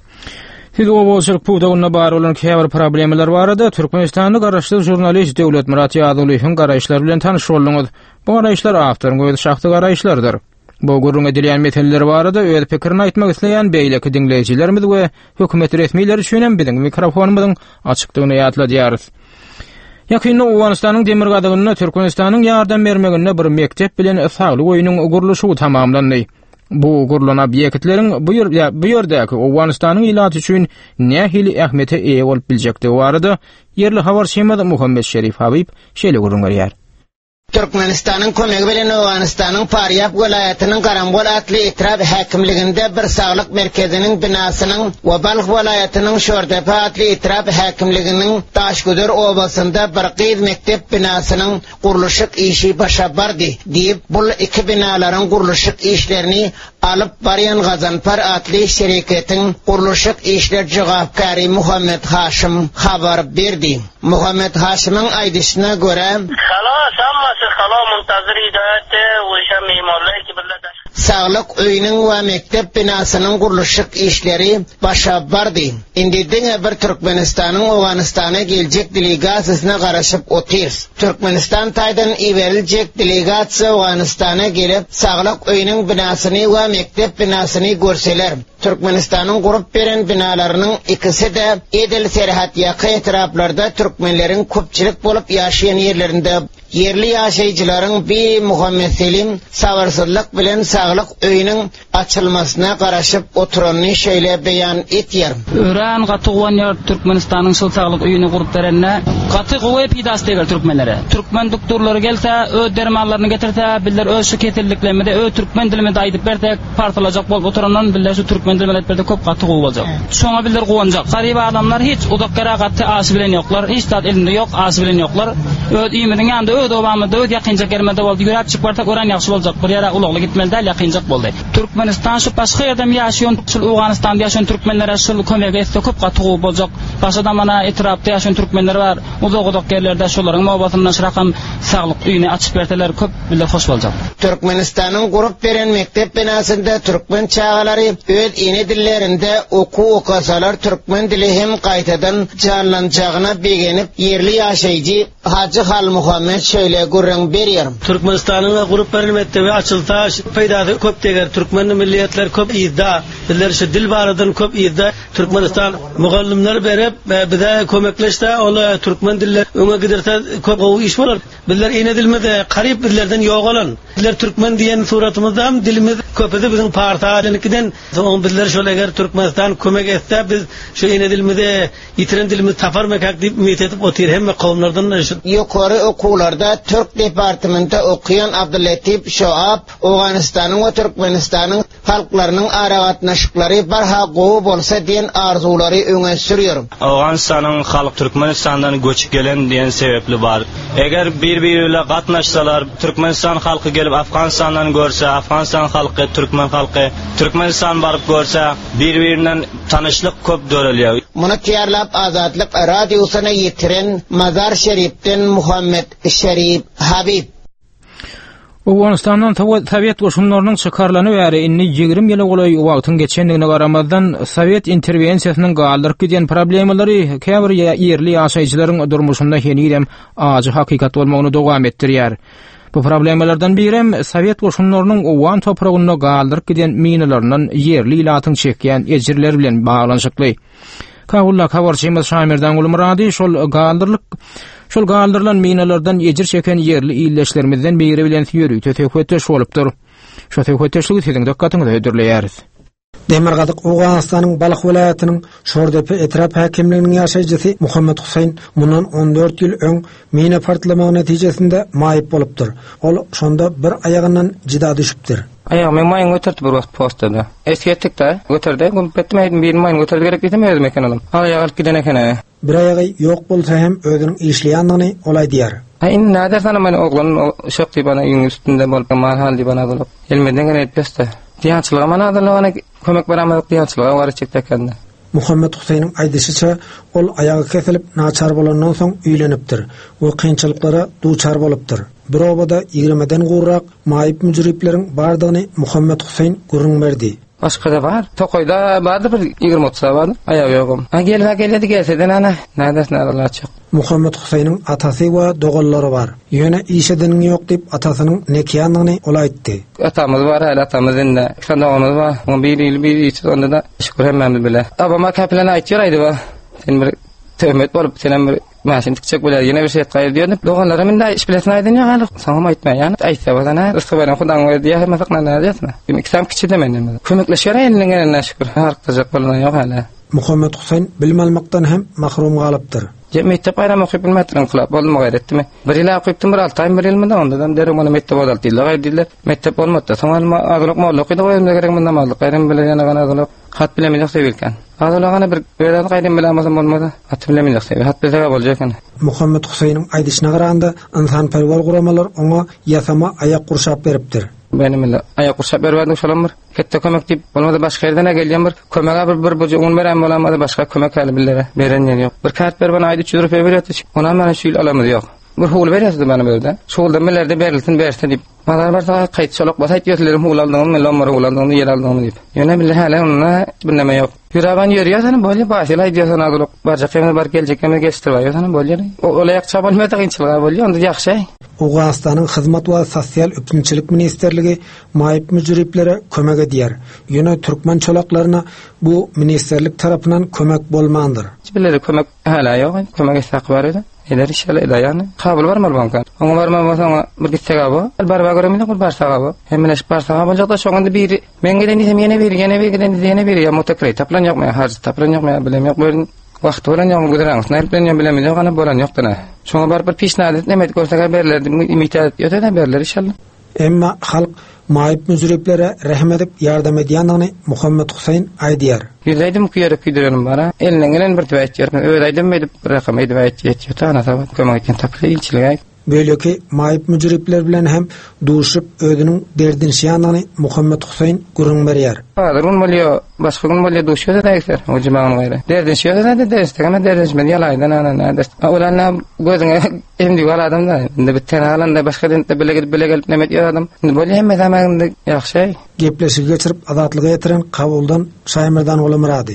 Siz owajulyk puwdagyna bar bolan käbir problemler barada Türkmenistanyň garaşly jurnalist Döwlet Murat Ýadulyň garaşlary bilen tanyş boldyňyz. Bu garaşlar awtoryň goýdy şahty garaşlardyr. Bu gurrun edilýän meselleri barada öz pikirini aýtmak isleýän beýleki dinleýijilerimiz we hökümet resmiýetleri üçin hem biziň mikrofonumyzyň açyklygyny ýatladýarys. Ýakynda Owganystanyň demir gadygyna Türkmenistanyň ýardam bermegine bir mektep bilen saglyk oýunyň gurulşy tamamlandy. Bu gurulýan obýektleriň bu ýerdäki Owganystanyň ilaty üçin nähili ähmiýete eýe bolup biljekdi. Barada yerli habar şemada Muhammed Şerif Habib şeýle gurrun berýär. Türkmenistanyň kömegi bilen Owganystanyň Faryab welaýatynyň Garambol atly itiraf häkimliginde bir saglyk merkeziniň binasynyň we Balx welaýatynyň Şordepe atly itiraf häkimliginiň Taşgöder obasynda bir gyz mektep binasynyň gurulşyk işi başa bardy diýip bu iki binalaryň gurulşyk işlerini alyp barýan Gazanpar atly şeriketiň gurulşyk işler jogapkary Muhammed Haşim habar berdi. Muhammed Haşimyň aýdyşyna görä, saglyk öýüniň we mektep binasynyň gurulşyk işleri başa bardy. Indi diňe bir Türkmenistanyň Owganystana geljek delegasiýasyna garaşyp otyr. Türkmenistan taýdan iweriljek delegasiýa Owganystana gelip saglyk öýüniň binasyny we mektep binasyny görseler. Türkmenistanyň gurup beren binalarynyň ikisi de edil serhat ýaky etraplarda türkmenleriň köpçilik bolup ýaşaýan ýerlerinde yerli ýaşaýjylaryň bir Muhammed Selim sabarsızlyk bilen saglyk öýüniň açylmasyna garaşyp oturanyny şeýle beýan etýär. Ören gatygan ýer Türkmenistanyň şol saglyk öýüni gurup berenne gaty gowy pidas degel türkmenlere. Türkmen doktorlary gelse öz dermanlaryny getirse, biller öz şu ketilliklemede öz türkmen diliminde aýdyp berse partalajak bolup oturandan biller şu türkmen diliminde berde köp gaty gowy boljak. Şoňa biller gowanjak. Garyp adamlar hiç udakkara gaty asy bilen ýoklar, hiç zat elinde ýok, asy bilen ýoklar. Öz ýeminiň ýanynda öz obamyda öz ýakynjak germede boldy. Ýürep çykyp barsak ören ýaxşy boljak. Bir ýere ulagly gitmeli däl ýakynjak boldy. Türkmenistan şu başga ýerdem ýaşaýan, şu Owganystanda ýaşaýan türkmenlere şu kömek etse köp gaty gowy boljak. Başga mana etrapda ýaşaýan türkmenler bar. Uzak yerlerde şolaryň mowbatynyň şyrakam saglyk öýüni açyp berseler köp bile hoş boljak. Türkmenistanyň gurup beren mektep binasynda türkmen çağalary öz ene dillerinde okusalar türkmen dili hem gaýtadan canlanjagyna begenip yerli ýaşaýjy Hacı Hal Muhammed şöyle gurrun berýär. Türkmenistanyň gurup beren mektebi açylsa peýdady köp deger türkmen milliyetler köp ýyzda, diller şu dil baradan köp ýyzda Türkmenistan mugallimler berip bize kömekleşse ola türkmen diller öňe giderse köp gowy iş bolar. Bizler ine dilmede qarip bizlerden yoq olan. Bizler Türkmen diyen suratımızda ham dilimiz köpedi bizim partiyanikinden. Soň bizler şol eger Türkmenistan kömek etse biz şu ine dilimize yitiren dilimiz taparmak dip ümit edip otyr hemme kowmlardan şu. Yukarı okullarda Türk departamenti okuyan Abdüllatif Şoab, Afganistan'ın ve Türkmenistan'ın halklarının aragatnaşıkları barha gowy bolsa diyen arzuları öňe sürüyor. Afganistan'ın halk Türkmenistan'dan göçüp gelen diyen sebepli var. Eger bir-biriyle gatnaşsalar, Türkmenistan halkı gelip Afganistan'dan görse, Afganistan halkı, Türkmen halkı, Türkmenistan barıp görse, birbirinden tanışlık köp döreliyor. Bunu tiyarlap Azatlık Radyosuna yitiren Mazar Şerif'ten Muhammed Şerif Habib. Afganistan'dan Sovet goşunlarynyň çykarlany bäri inni 20 ýyla golay wagtyň geçendigine garamazdan Sovet interwensiýasynyň galdyryp giden problemleri käbir ýerli ýaşaýjylaryň durmuşynda henüýem ajy hakykat bolmagyny dowam etdirýär. Bu problemlerden biri Sovet goşunlarynyň Owan topragyna galdyryp giden minalaryndan ýerli ilatyň çekýän ejirler bilen baglanşykly. Kawulla habarçymyz Şamirdan Gulmuradi şol galdyrılan minalardan ejir çeken yerli illeşlerimizden biri bilen ýörüýte töhfetdeş bolupdyr. Şo töhfetdeşligi siziň dikkatyňyzy ödürleýär. Demirgadyk Awganistanyň Balyk welaýatynyň Şordepe etrap häkimliginiň ýaşaýjysy Muhammed Husayn mundan 14 ýyl öň mina partlamagy netijesinde maýyp bolupdyr. Ol şonda bir ayagyndan jida düşüpdir. Ayağım mayın götürdü bir vaqt postada. Eskiyettikde götürdü. Bu betmeydim bir mayın götürdü gerek dedim özüm ekenadım. Ayağı alıp giden ekene. Bir ayağı ýok bolsa hem özüniň işleýändigini olay diýär. Haýyn näder sana meni oglanyň şokdy bana ýüň üstünde bolup mal haldy bana bolup. Elmeden gene etpesde. Diýançylyga mana adalaryna kömek beramadyk diýançylyga wara çekdekende. Muhammed Husayn'ın aýdysyça ol ayağı kesilip naçar bolandan soň üýlenipdir. O kynçylyklara duçar bolupdyr. Bir obada 20den gurrak maýyp müjripleriň bardygyny Muhammed Husayn görüňberdi. Başga da bar. Tokoyda bardy bir 20-30 bar. Ayağı ýogum. Geldi gelseden ana nädes näralar çyk. Muhammed Husayn'ın atası we dogallary bar. Ýöne işediniň ýok diýip atasynyň nekýanyny olaýtdy. Atamyz bar, atamyzyň da şonda bar. On bir ýyl onda da şükür hemmemiz bile. Abama kaplan aýtýar aýdy ba. Sen bir töhmet bolup sen bir maşyn tikçek bolar, ýene bir şey gaýry diýip, doganlara men de iş bilesin aýdyn ýa, saňa aýtma ýa. Aýtsa bolana, yskybaran Hudaň berdi ýa, masakna nädesmi? Kimiksam kiçide menden. Kömekleşýär ýene şükür. Haryktajak bolan ýok hale. Muhammed Husayn bilmelmekden hem mahrum galypdyr. Mektep bayram okuyup bilmetrin kılap olma gayretimi. Bir ila okuyuptum bir 6 ay bir ilminde ondan derim onu mektep odaltıyla gaydıyla mektep olmadı. Sonra ağırlık mağlık idi koyumda gerek bundan mağlık. Gayrım bile yana gana ağırlık hat bilemeyecek sevilken. Ağırlık bir öğren gayrım bilemezim olmadı. Hat bilemeyecek sevil. Hat bilsege bolacak yani. Muhammed Husayn'ın aydışına qaraganda insanperwer guramalar ona yasama ayak kurşap beripdir. Benim illa ayak kurşap berberdim şolam bir. Kette kömek deyip olmadı başka yerden gelýän bir kömege bir bujuğun berem bolamadı başka kömek hali billere beren ýok. Bir kart ber bana aýdy 300 rupiýa berýär. Ona meni şuýl alamaz ýok. Bir hul berýärdi bana berde. Şolda mellerde berilsin berse deyip. Malar bar saat gaýt şolak basat ýetlerim hul aldygymy men lamar hul aldygymy ýer aldygymy deyip. Ýöne bille hali ona bir näme ýok. Ýüragan ýörýär seni bolýa başyla aýdýar agylyk. Barja kemne bar geljekme geçdirýär seni bolýar. Olaýak çabalmada gynçylyga bolýar onda ýaxşy. Awganistanyň hyzmat we sosial öpünçilik ministerligi maýyp müjriplere kömek edýär. Ýöne türkmen çolaklaryna bu ministerlik tarapyndan kömek bolmandyr. Bileri kömek hala ýok, kömek esaq bar edi. Eler inşallah ýany kabul barmar bankan. Oňa barmasa bir gitsega bu. Barba göremine bir barsaga bu. Hemleş barsaga boljak da şoňda bir men gelen diýsem ýene bir ýa motakray taplan ýokmy, harç taplan ýokmy, bilem ýok bir wagt bolan ýok guduraň. Näplen ýa bilem ýok ana bolan ýokdyna. Şoňa bar bir pişnahat nämet görsek berlerdi, imitat ýöteden berler inşallah. Emma halk maýyp müjriplere rahmet edip ýardam edýändigini Muhammed Husayn aýdýar. Ýüzeydim kuyarıp gidiyorum bara. Elinden gelen bir tüvayet yer. Öğreydim edip bir rakam edip yetiyor. Ana sabah kömek etken tapılı ilçiliğe. Böyleki maýyp müjripler bilen hem duşup özüniň derdini şeýanyny Muhammed Husayn gurun berýär. Adrun bolýar, başga gün bolýar duşup da ekser. O jemagyň gaýry. Derdini şeýanyny da destegeme derdini ýalaydan ana. Olanla gözüňe emdi bar adam da. Indi bir tane alanda başga dende bile gelip nemet ýer adam. Bolýar hem zamanynda ýaxşy. Gepleşip geçirip azatlyga ýetiren kabuldan Şaýmyrdan Gulmurady.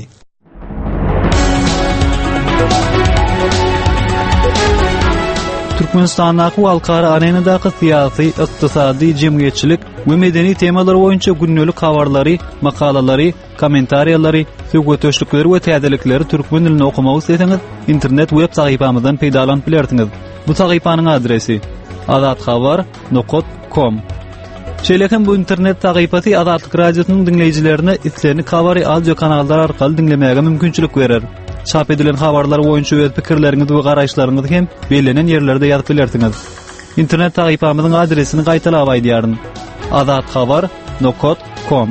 Türkmenistan'daki halkara arenadaki siyasi, iktisadi, cemiyetçilik ve medeni temalar boyunca günlük habarları, makalaları, komentariyaları, söhbetleşikleri ve täzelikleri türkmen dilinde okumak isterseniz internet web sayfamızdan peýdalanıp bilersiniz. Bu sayfanın adresi azatxabar.com. Şeýlekem bu internet tagypasy Azatlyk radiosynyň dinleýijilerine islerini Kabary audio kanallar arkaly dinlemäge mümkinçilik berer. Çap edilen habarlar boýunça öz pikirleriňizi we garaşlaryňyzy hem belenen ýerlerde ýazyp bilersiňiz. İnternet tagypamyzyň adresini gaýtalap aýdýaryn. azatxabar.com.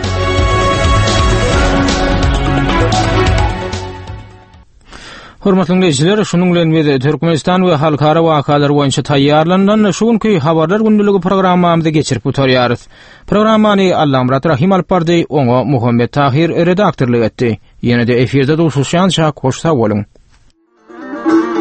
Hormatly dinleýijiler, şunuň bilen biz Türkmenistan we halkara wakalar boýunça taýýarlanan şuňky habarlar gündüligi programmamyzda geçirip oturýarys. Programmany Allamrat Rahim alyp bardy, oňa Muhammed Tahir redaktorlyk etdi. Ýene-de efirde duşuşýan şak hoş sag bolun.